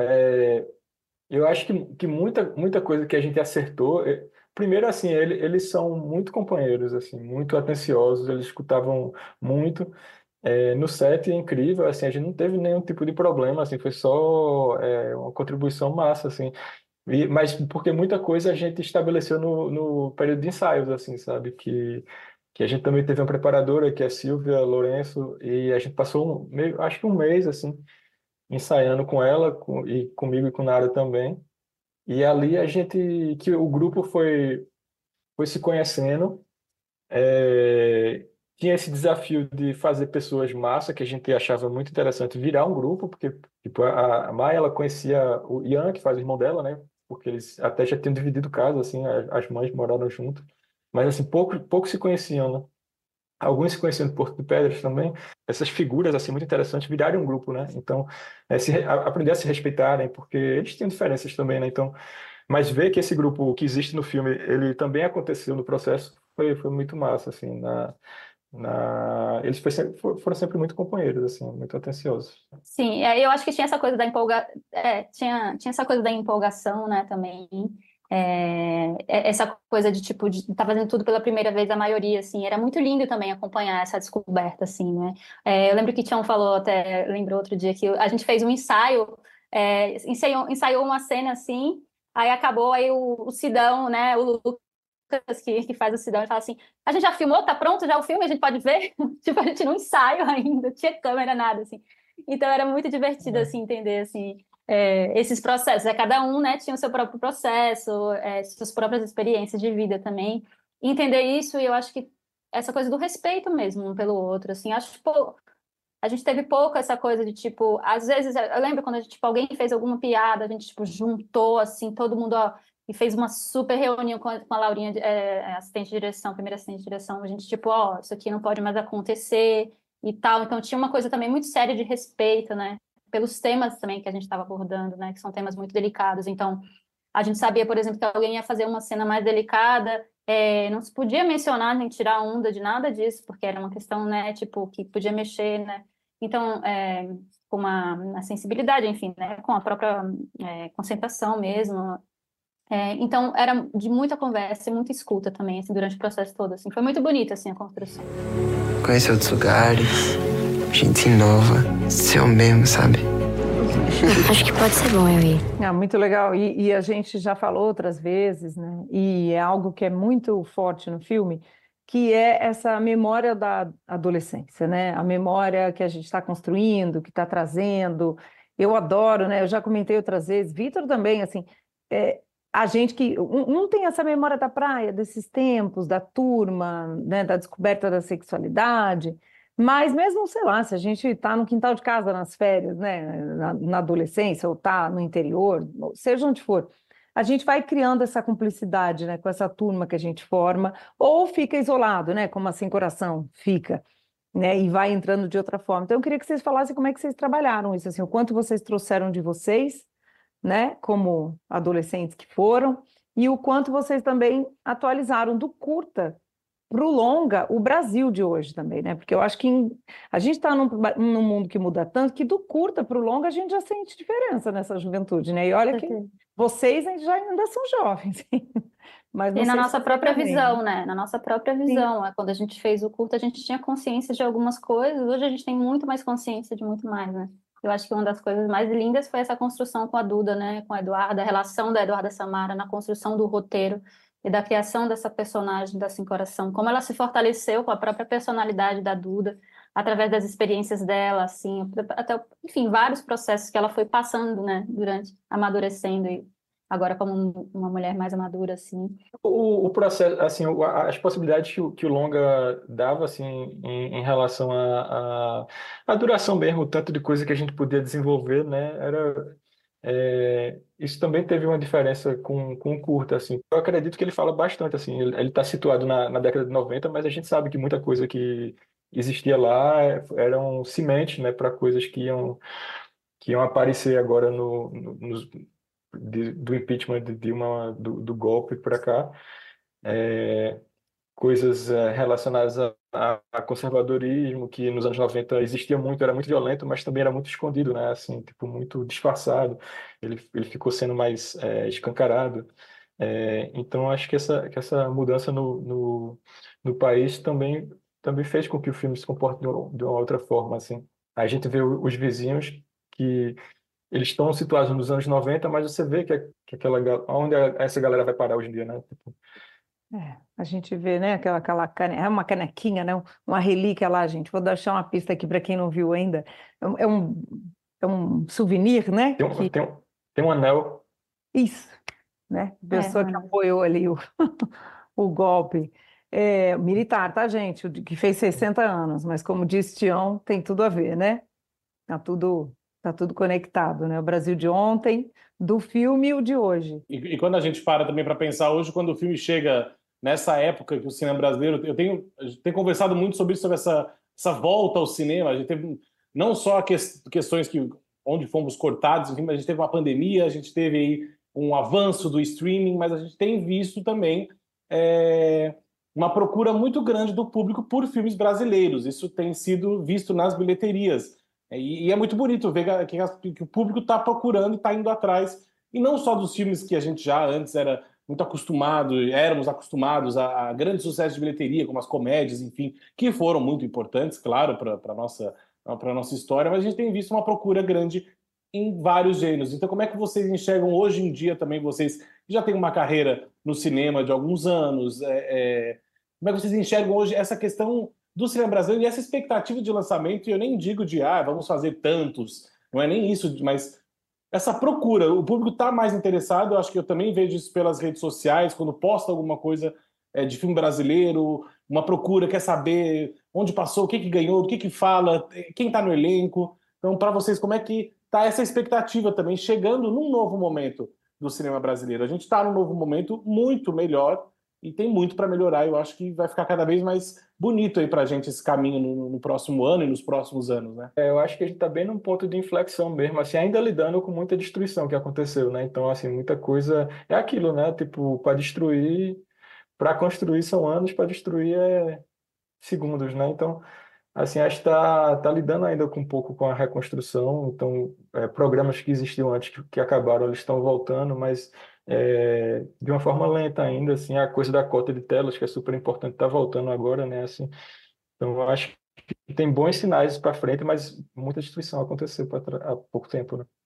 Eu acho que muita coisa que a gente acertou. Primeiro, assim, eles são muito companheiros, assim, muito atenciosos, eles escutavam muito. No set é incrível, assim, a gente não teve nenhum tipo de problema, assim, foi só uma contribuição massa, assim. Mas porque muita coisa a gente estabeleceu no período de ensaios, assim, sabe? Que a gente também teve uma preparadora, que é a Silvia Lourenço, e a gente passou acho que um mês, assim, ensaiando com ela, e comigo e com Nara também. E ali que o grupo foi se conhecendo, tinha esse desafio de fazer pessoas massa, que a gente achava muito interessante, virar um grupo, porque tipo, a Maia, ela conhecia o Ian, que faz o irmão dela, né? Porque eles até já tinham dividido casa, assim, as mães moraram junto. Mas, assim, pouco se conheciam, né? alguns se conheciam do Porto de Pedras também, essas figuras assim muito interessantes viraram um grupo, né? Então, aprender a se respeitarem, porque eles tinham diferenças também, né? Então, mas ver que esse grupo que existe no filme, ele também aconteceu no processo, foi muito massa, assim, eles foram sempre muito companheiros, assim, muito atenciosos. Sim, eu acho que tinha essa coisa da tinha essa coisa da empolgação, né, também. Essa coisa de tipo de estar fazendo tudo pela primeira vez, a maioria, assim, era muito lindo também acompanhar essa descoberta, assim, né? Eu lembro que Tião falou até, lembrou outro dia que a gente fez um ensaio, ensaiou uma cena assim, aí acabou, aí o Sidão, né, o Lucas que faz o Sidão, ele fala assim: a gente já filmou, tá pronto já o filme, a gente pode ver? Tipo, a gente não ensaio ainda, não tinha câmera, nada, assim. Então era muito divertido, assim, entender, assim, esses processos. Cada um, né, tinha o seu próprio processo, suas próprias experiências de vida também. E entender isso, e eu acho que essa coisa do respeito mesmo um pelo outro, assim, acho que, pô, a gente teve pouco essa coisa de, tipo, às vezes, eu lembro quando tipo, alguém fez alguma piada, a gente, tipo, juntou, assim, todo mundo, ó, e fez uma super reunião com a Laurinha, assistente de direção, primeira assistente de direção, a gente, tipo, ó, isso aqui não pode mais acontecer e tal. Então, tinha uma coisa também muito séria de respeito, né, pelos temas também que a gente estava abordando, né, que são temas muito delicados. Então, a gente sabia, por exemplo, que alguém ia fazer uma cena mais delicada, não se podia mencionar nem tirar onda de nada disso, porque era uma questão, né, tipo, que podia mexer, né. Então, com uma sensibilidade, enfim, né, com a própria concentração mesmo. Então, era de muita conversa e muita escuta também, assim, durante o processo todo, assim. Foi muito bonito, assim, a construção. Conhecer outros lugares, gente nova, ser o mesmo, sabe? Acho que pode ser bom eu ir. Muito legal. E a gente já falou outras vezes, né? E é algo que é muito forte no filme, que é essa memória da adolescência, né? A memória que a gente está construindo, que está trazendo. Eu adoro, né? Eu já comentei outras vezes, Vitor também, assim, a gente que um tem essa memória da praia, desses tempos, da turma, né? Da descoberta da sexualidade, mas mesmo, sei lá, se a gente está no quintal de casa nas férias, né? Na adolescência, ou está no interior, seja onde for, a gente vai criando essa cumplicidade, né, com essa turma que a gente forma, ou fica isolado, né, como a Sem Coração fica, né, e vai entrando de outra forma. Então, eu queria que vocês falassem como é que vocês trabalharam isso, assim, o quanto vocês trouxeram de vocês, né, como adolescentes que foram, e o quanto vocês também atualizaram do curta para o longa, o Brasil de hoje também, né? Porque eu acho que a gente está num mundo que muda tanto que do curta para o longa a gente já sente diferença nessa juventude, né? E olha que vocês ainda são jovens, mas e na nossa própria visão, né? né? Na nossa própria visão. Quando a gente fez o curta, a gente tinha consciência de algumas coisas, hoje a gente tem muito mais consciência de muito mais, né? Eu acho que uma das coisas mais lindas foi essa construção com a Duda, né? Com a Eduarda, a relação da Eduarda Samara na construção do roteiro e da criação dessa personagem da Sem Coração, como ela se fortaleceu com a própria personalidade da Duda, através das experiências dela, assim, até, enfim, vários processos que ela foi passando, né, durante, amadurecendo, e agora como uma mulher mais madura, assim. O processo, assim, as possibilidades que o longa dava, assim, em relação à duração mesmo, o tanto de coisa que a gente podia desenvolver, né, isso também teve uma diferença com o curta, assim. Eu acredito que ele fala bastante, assim, ele está situado na década de 90, mas a gente sabe que muita coisa que existia lá eram sementes, né, para coisas que iam aparecer agora do impeachment de Dilma, do golpe para cá. Coisas relacionadas a conservadorismo, que nos anos 90 existia muito, era muito violento, mas também era muito escondido, né? Assim, tipo, muito disfarçado. Ele ficou sendo mais escancarado. Então, acho que essa mudança no país também fez com que o filme se comporte de uma outra forma, assim. A gente vê os vizinhos que eles estão situados nos anos 90, mas você vê que onde essa galera vai parar hoje em dia, né? Tipo, a gente vê, né, uma canequinha, né, uma relíquia lá, gente. Vou deixar uma pista aqui para quem não viu ainda. É um souvenir, né? Tem um anel. Isso, né? Pessoa que apoiou ali o golpe militar, tá, gente? Que fez 60 anos, mas como disse Tião, tem tudo a ver, né? Tá tudo conectado, né? O Brasil de ontem, do filme e o de hoje. E quando a gente para também para pensar hoje, quando o filme chega nessa época que o cinema brasileiro... Eu tenho conversado muito sobre isso, sobre essa volta ao cinema. A gente teve não só questões onde fomos cortados, enfim, mas a gente teve uma pandemia, a gente teve aí um avanço do streaming, mas a gente tem visto também uma procura muito grande do público por filmes brasileiros. Isso tem sido visto nas bilheterias. E é muito bonito ver que o público está procurando e está indo atrás. E não só dos filmes que a gente já antes éramos acostumados a grandes sucessos de bilheteria, como as comédias, enfim, que foram muito importantes, claro, para a nossa história, mas a gente tem visto uma procura grande em vários gêneros. Então, como é que vocês enxergam hoje em dia também, vocês que já têm uma carreira no cinema de alguns anos, como é que vocês enxergam hoje essa questão do cinema brasileiro e essa expectativa de lançamento? E eu nem digo de, vamos fazer tantos, não é nem isso, mas essa procura, o público está mais interessado. Eu acho que eu também vejo isso pelas redes sociais, quando posta alguma coisa de filme brasileiro, uma procura, quer saber onde passou, o que ganhou, o que fala, quem está no elenco. Então, para vocês, como é que está essa expectativa também, chegando num novo momento do cinema brasileiro? A gente está num novo momento muito melhor e tem muito para melhorar. Eu acho que vai ficar cada vez mais bonito aí para a gente esse caminho no próximo ano e nos próximos anos, né? Eu acho que a gente está bem num ponto de inflexão mesmo, assim, ainda lidando com muita destruição que aconteceu, né? Então, assim, muita coisa... É aquilo, né? Tipo, para destruir... Para construir são anos, para destruir segundos, né? Então, assim, acho que tá lidando ainda um pouco com a reconstrução. Então, programas que existiam antes, que acabaram, eles estão voltando, mas de uma forma lenta ainda, assim. A coisa da cota de telas, que é super importante, está voltando agora, né? Assim, então, eu acho que tem bons sinais para frente, mas muita destruição aconteceu há pouco tempo, né?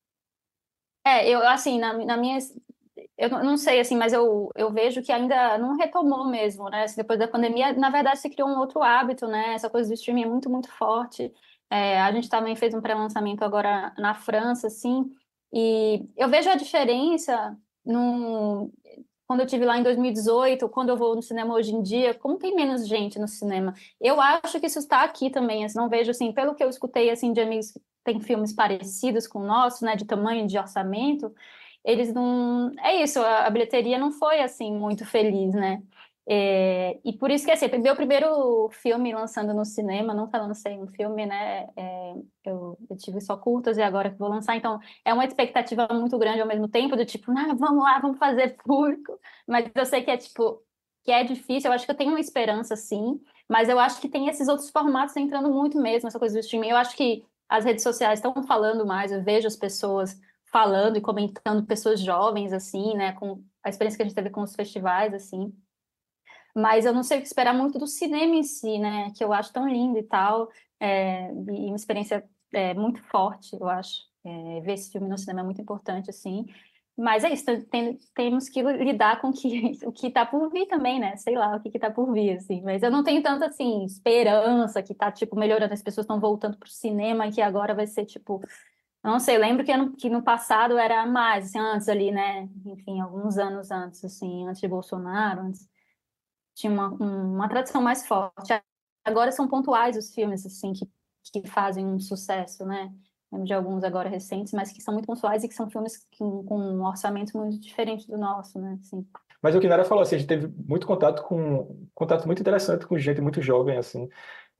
Eu, assim, na minha... Eu não sei, assim, mas eu vejo que ainda não retomou mesmo, né? Assim, depois da pandemia, na verdade, se criou um outro hábito, né? Essa coisa do streaming é muito, muito forte. A gente também fez um pré-lançamento agora na França, assim, e eu vejo a diferença quando eu estive lá em 2018, quando eu vou no cinema hoje em dia, como tem menos gente no cinema. Eu acho que isso está aqui também, assim, não vejo, assim, pelo que eu escutei, assim, de amigos que têm filmes parecidos com o nosso, né, de tamanho, de orçamento, eles não... É isso, a bilheteria não foi, assim, muito feliz, né? E por isso que, assim, meu primeiro filme lançando no cinema, nunca lancei um filme, né? Eu tive só curtas e agora que vou lançar, então é uma expectativa muito grande ao mesmo tempo, do tipo, vamos lá, vamos fazer público, mas eu sei que que é difícil. Eu acho que eu tenho uma esperança, sim, mas eu acho que tem esses outros formatos entrando muito mesmo, essa coisa do streaming. Eu acho que as redes sociais estão falando mais, eu vejo as pessoas falando e comentando, pessoas jovens, assim, né, com a experiência que a gente teve com os festivais, assim, mas eu não sei o que esperar muito do cinema em si, né, que eu acho tão lindo e tal, e uma experiência muito forte, eu acho. Ver esse filme no cinema é muito importante, assim, mas é isso, temos que lidar com o que está por vir também, né, sei lá, o que está por vir, assim, mas eu não tenho tanta, assim, esperança que está, tipo, melhorando, as pessoas estão voltando para o cinema e que agora vai ser, tipo... Não sei, eu lembro que no passado era mais, assim, antes ali, né, enfim, alguns anos antes, assim, antes de Bolsonaro, tinha uma tradição mais forte. Agora são pontuais os filmes, assim, que fazem um sucesso, né, lembro de alguns agora recentes, mas que são muito pontuais e que são filmes com um orçamento muito diferente do nosso, né, assim. Mas o que Nara falou, assim, a gente teve muito contato muito interessante com gente muito jovem, assim,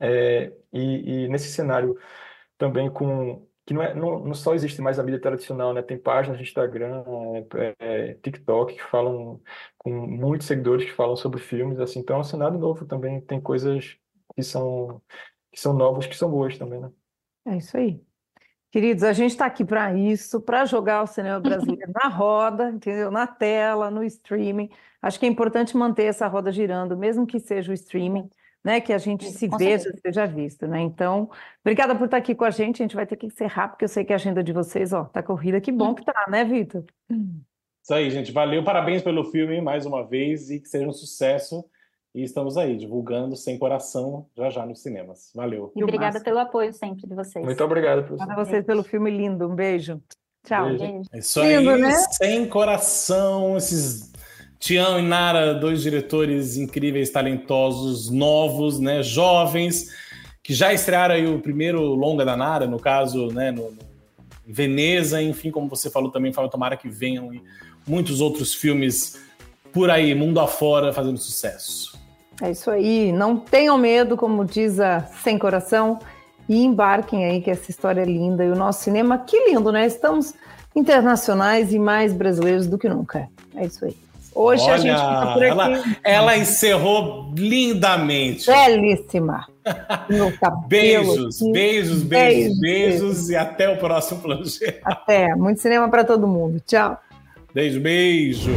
e nesse cenário também que não só existe mais a mídia tradicional, né? Tem páginas de Instagram, TikTok que falam com muitos seguidores que falam sobre filmes, assim. Então é um cenário novo também, tem coisas que são novas, que são boas também, né? É isso aí. Queridos, a gente está aqui para isso, para jogar o cinema brasileiro na roda, entendeu? Na tela, no streaming. Acho que é importante manter essa roda girando, mesmo que seja o streaming, né, que a gente se veja, seja visto, né? Então, obrigada por estar aqui com a gente vai ter que encerrar, porque eu sei que a agenda de vocês, tá corrida, que bom que tá, né, Vitor? Isso aí, gente, valeu, parabéns pelo filme mais uma vez e que seja um sucesso, e estamos aí, divulgando sem coração, já nos cinemas. Valeu. E obrigada pelo apoio sempre de vocês. Muito obrigado. Obrigada a vocês pelo filme lindo, um beijo. Tchau. Beijo. É isso aí, lindo, né? Sem coração, esses... Tião e Nara, dois diretores incríveis, talentosos, novos, né, jovens, que já estrearam aí o primeiro longa da Nara, no caso, né, em Veneza, enfim, como você falou também, tomara que venham muitos outros filmes por aí, mundo afora, fazendo sucesso. É isso aí. Não tenham medo, como diz a Sem Coração, e embarquem aí, que essa história é linda. E o nosso cinema, que lindo, né? Estamos internacionais e mais brasileiros do que nunca. É isso aí. Hoje a gente fica por aqui. Ela encerrou lindamente. Belíssima. No cabelo, beijos e até o próximo Plano Geral. Até. Muito cinema para todo mundo. Tchau. Beijo.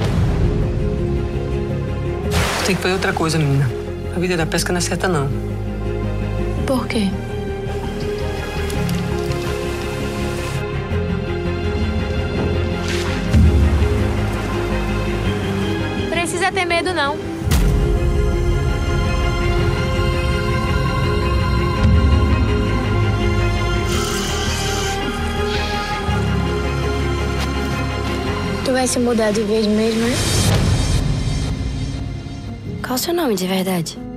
Tem que fazer outra coisa, menina. A vida da pesca não é certa, não. Por quê? Precisa ter medo, não. Tu vai se mudar de vez mesmo, né? Qual o seu nome de verdade?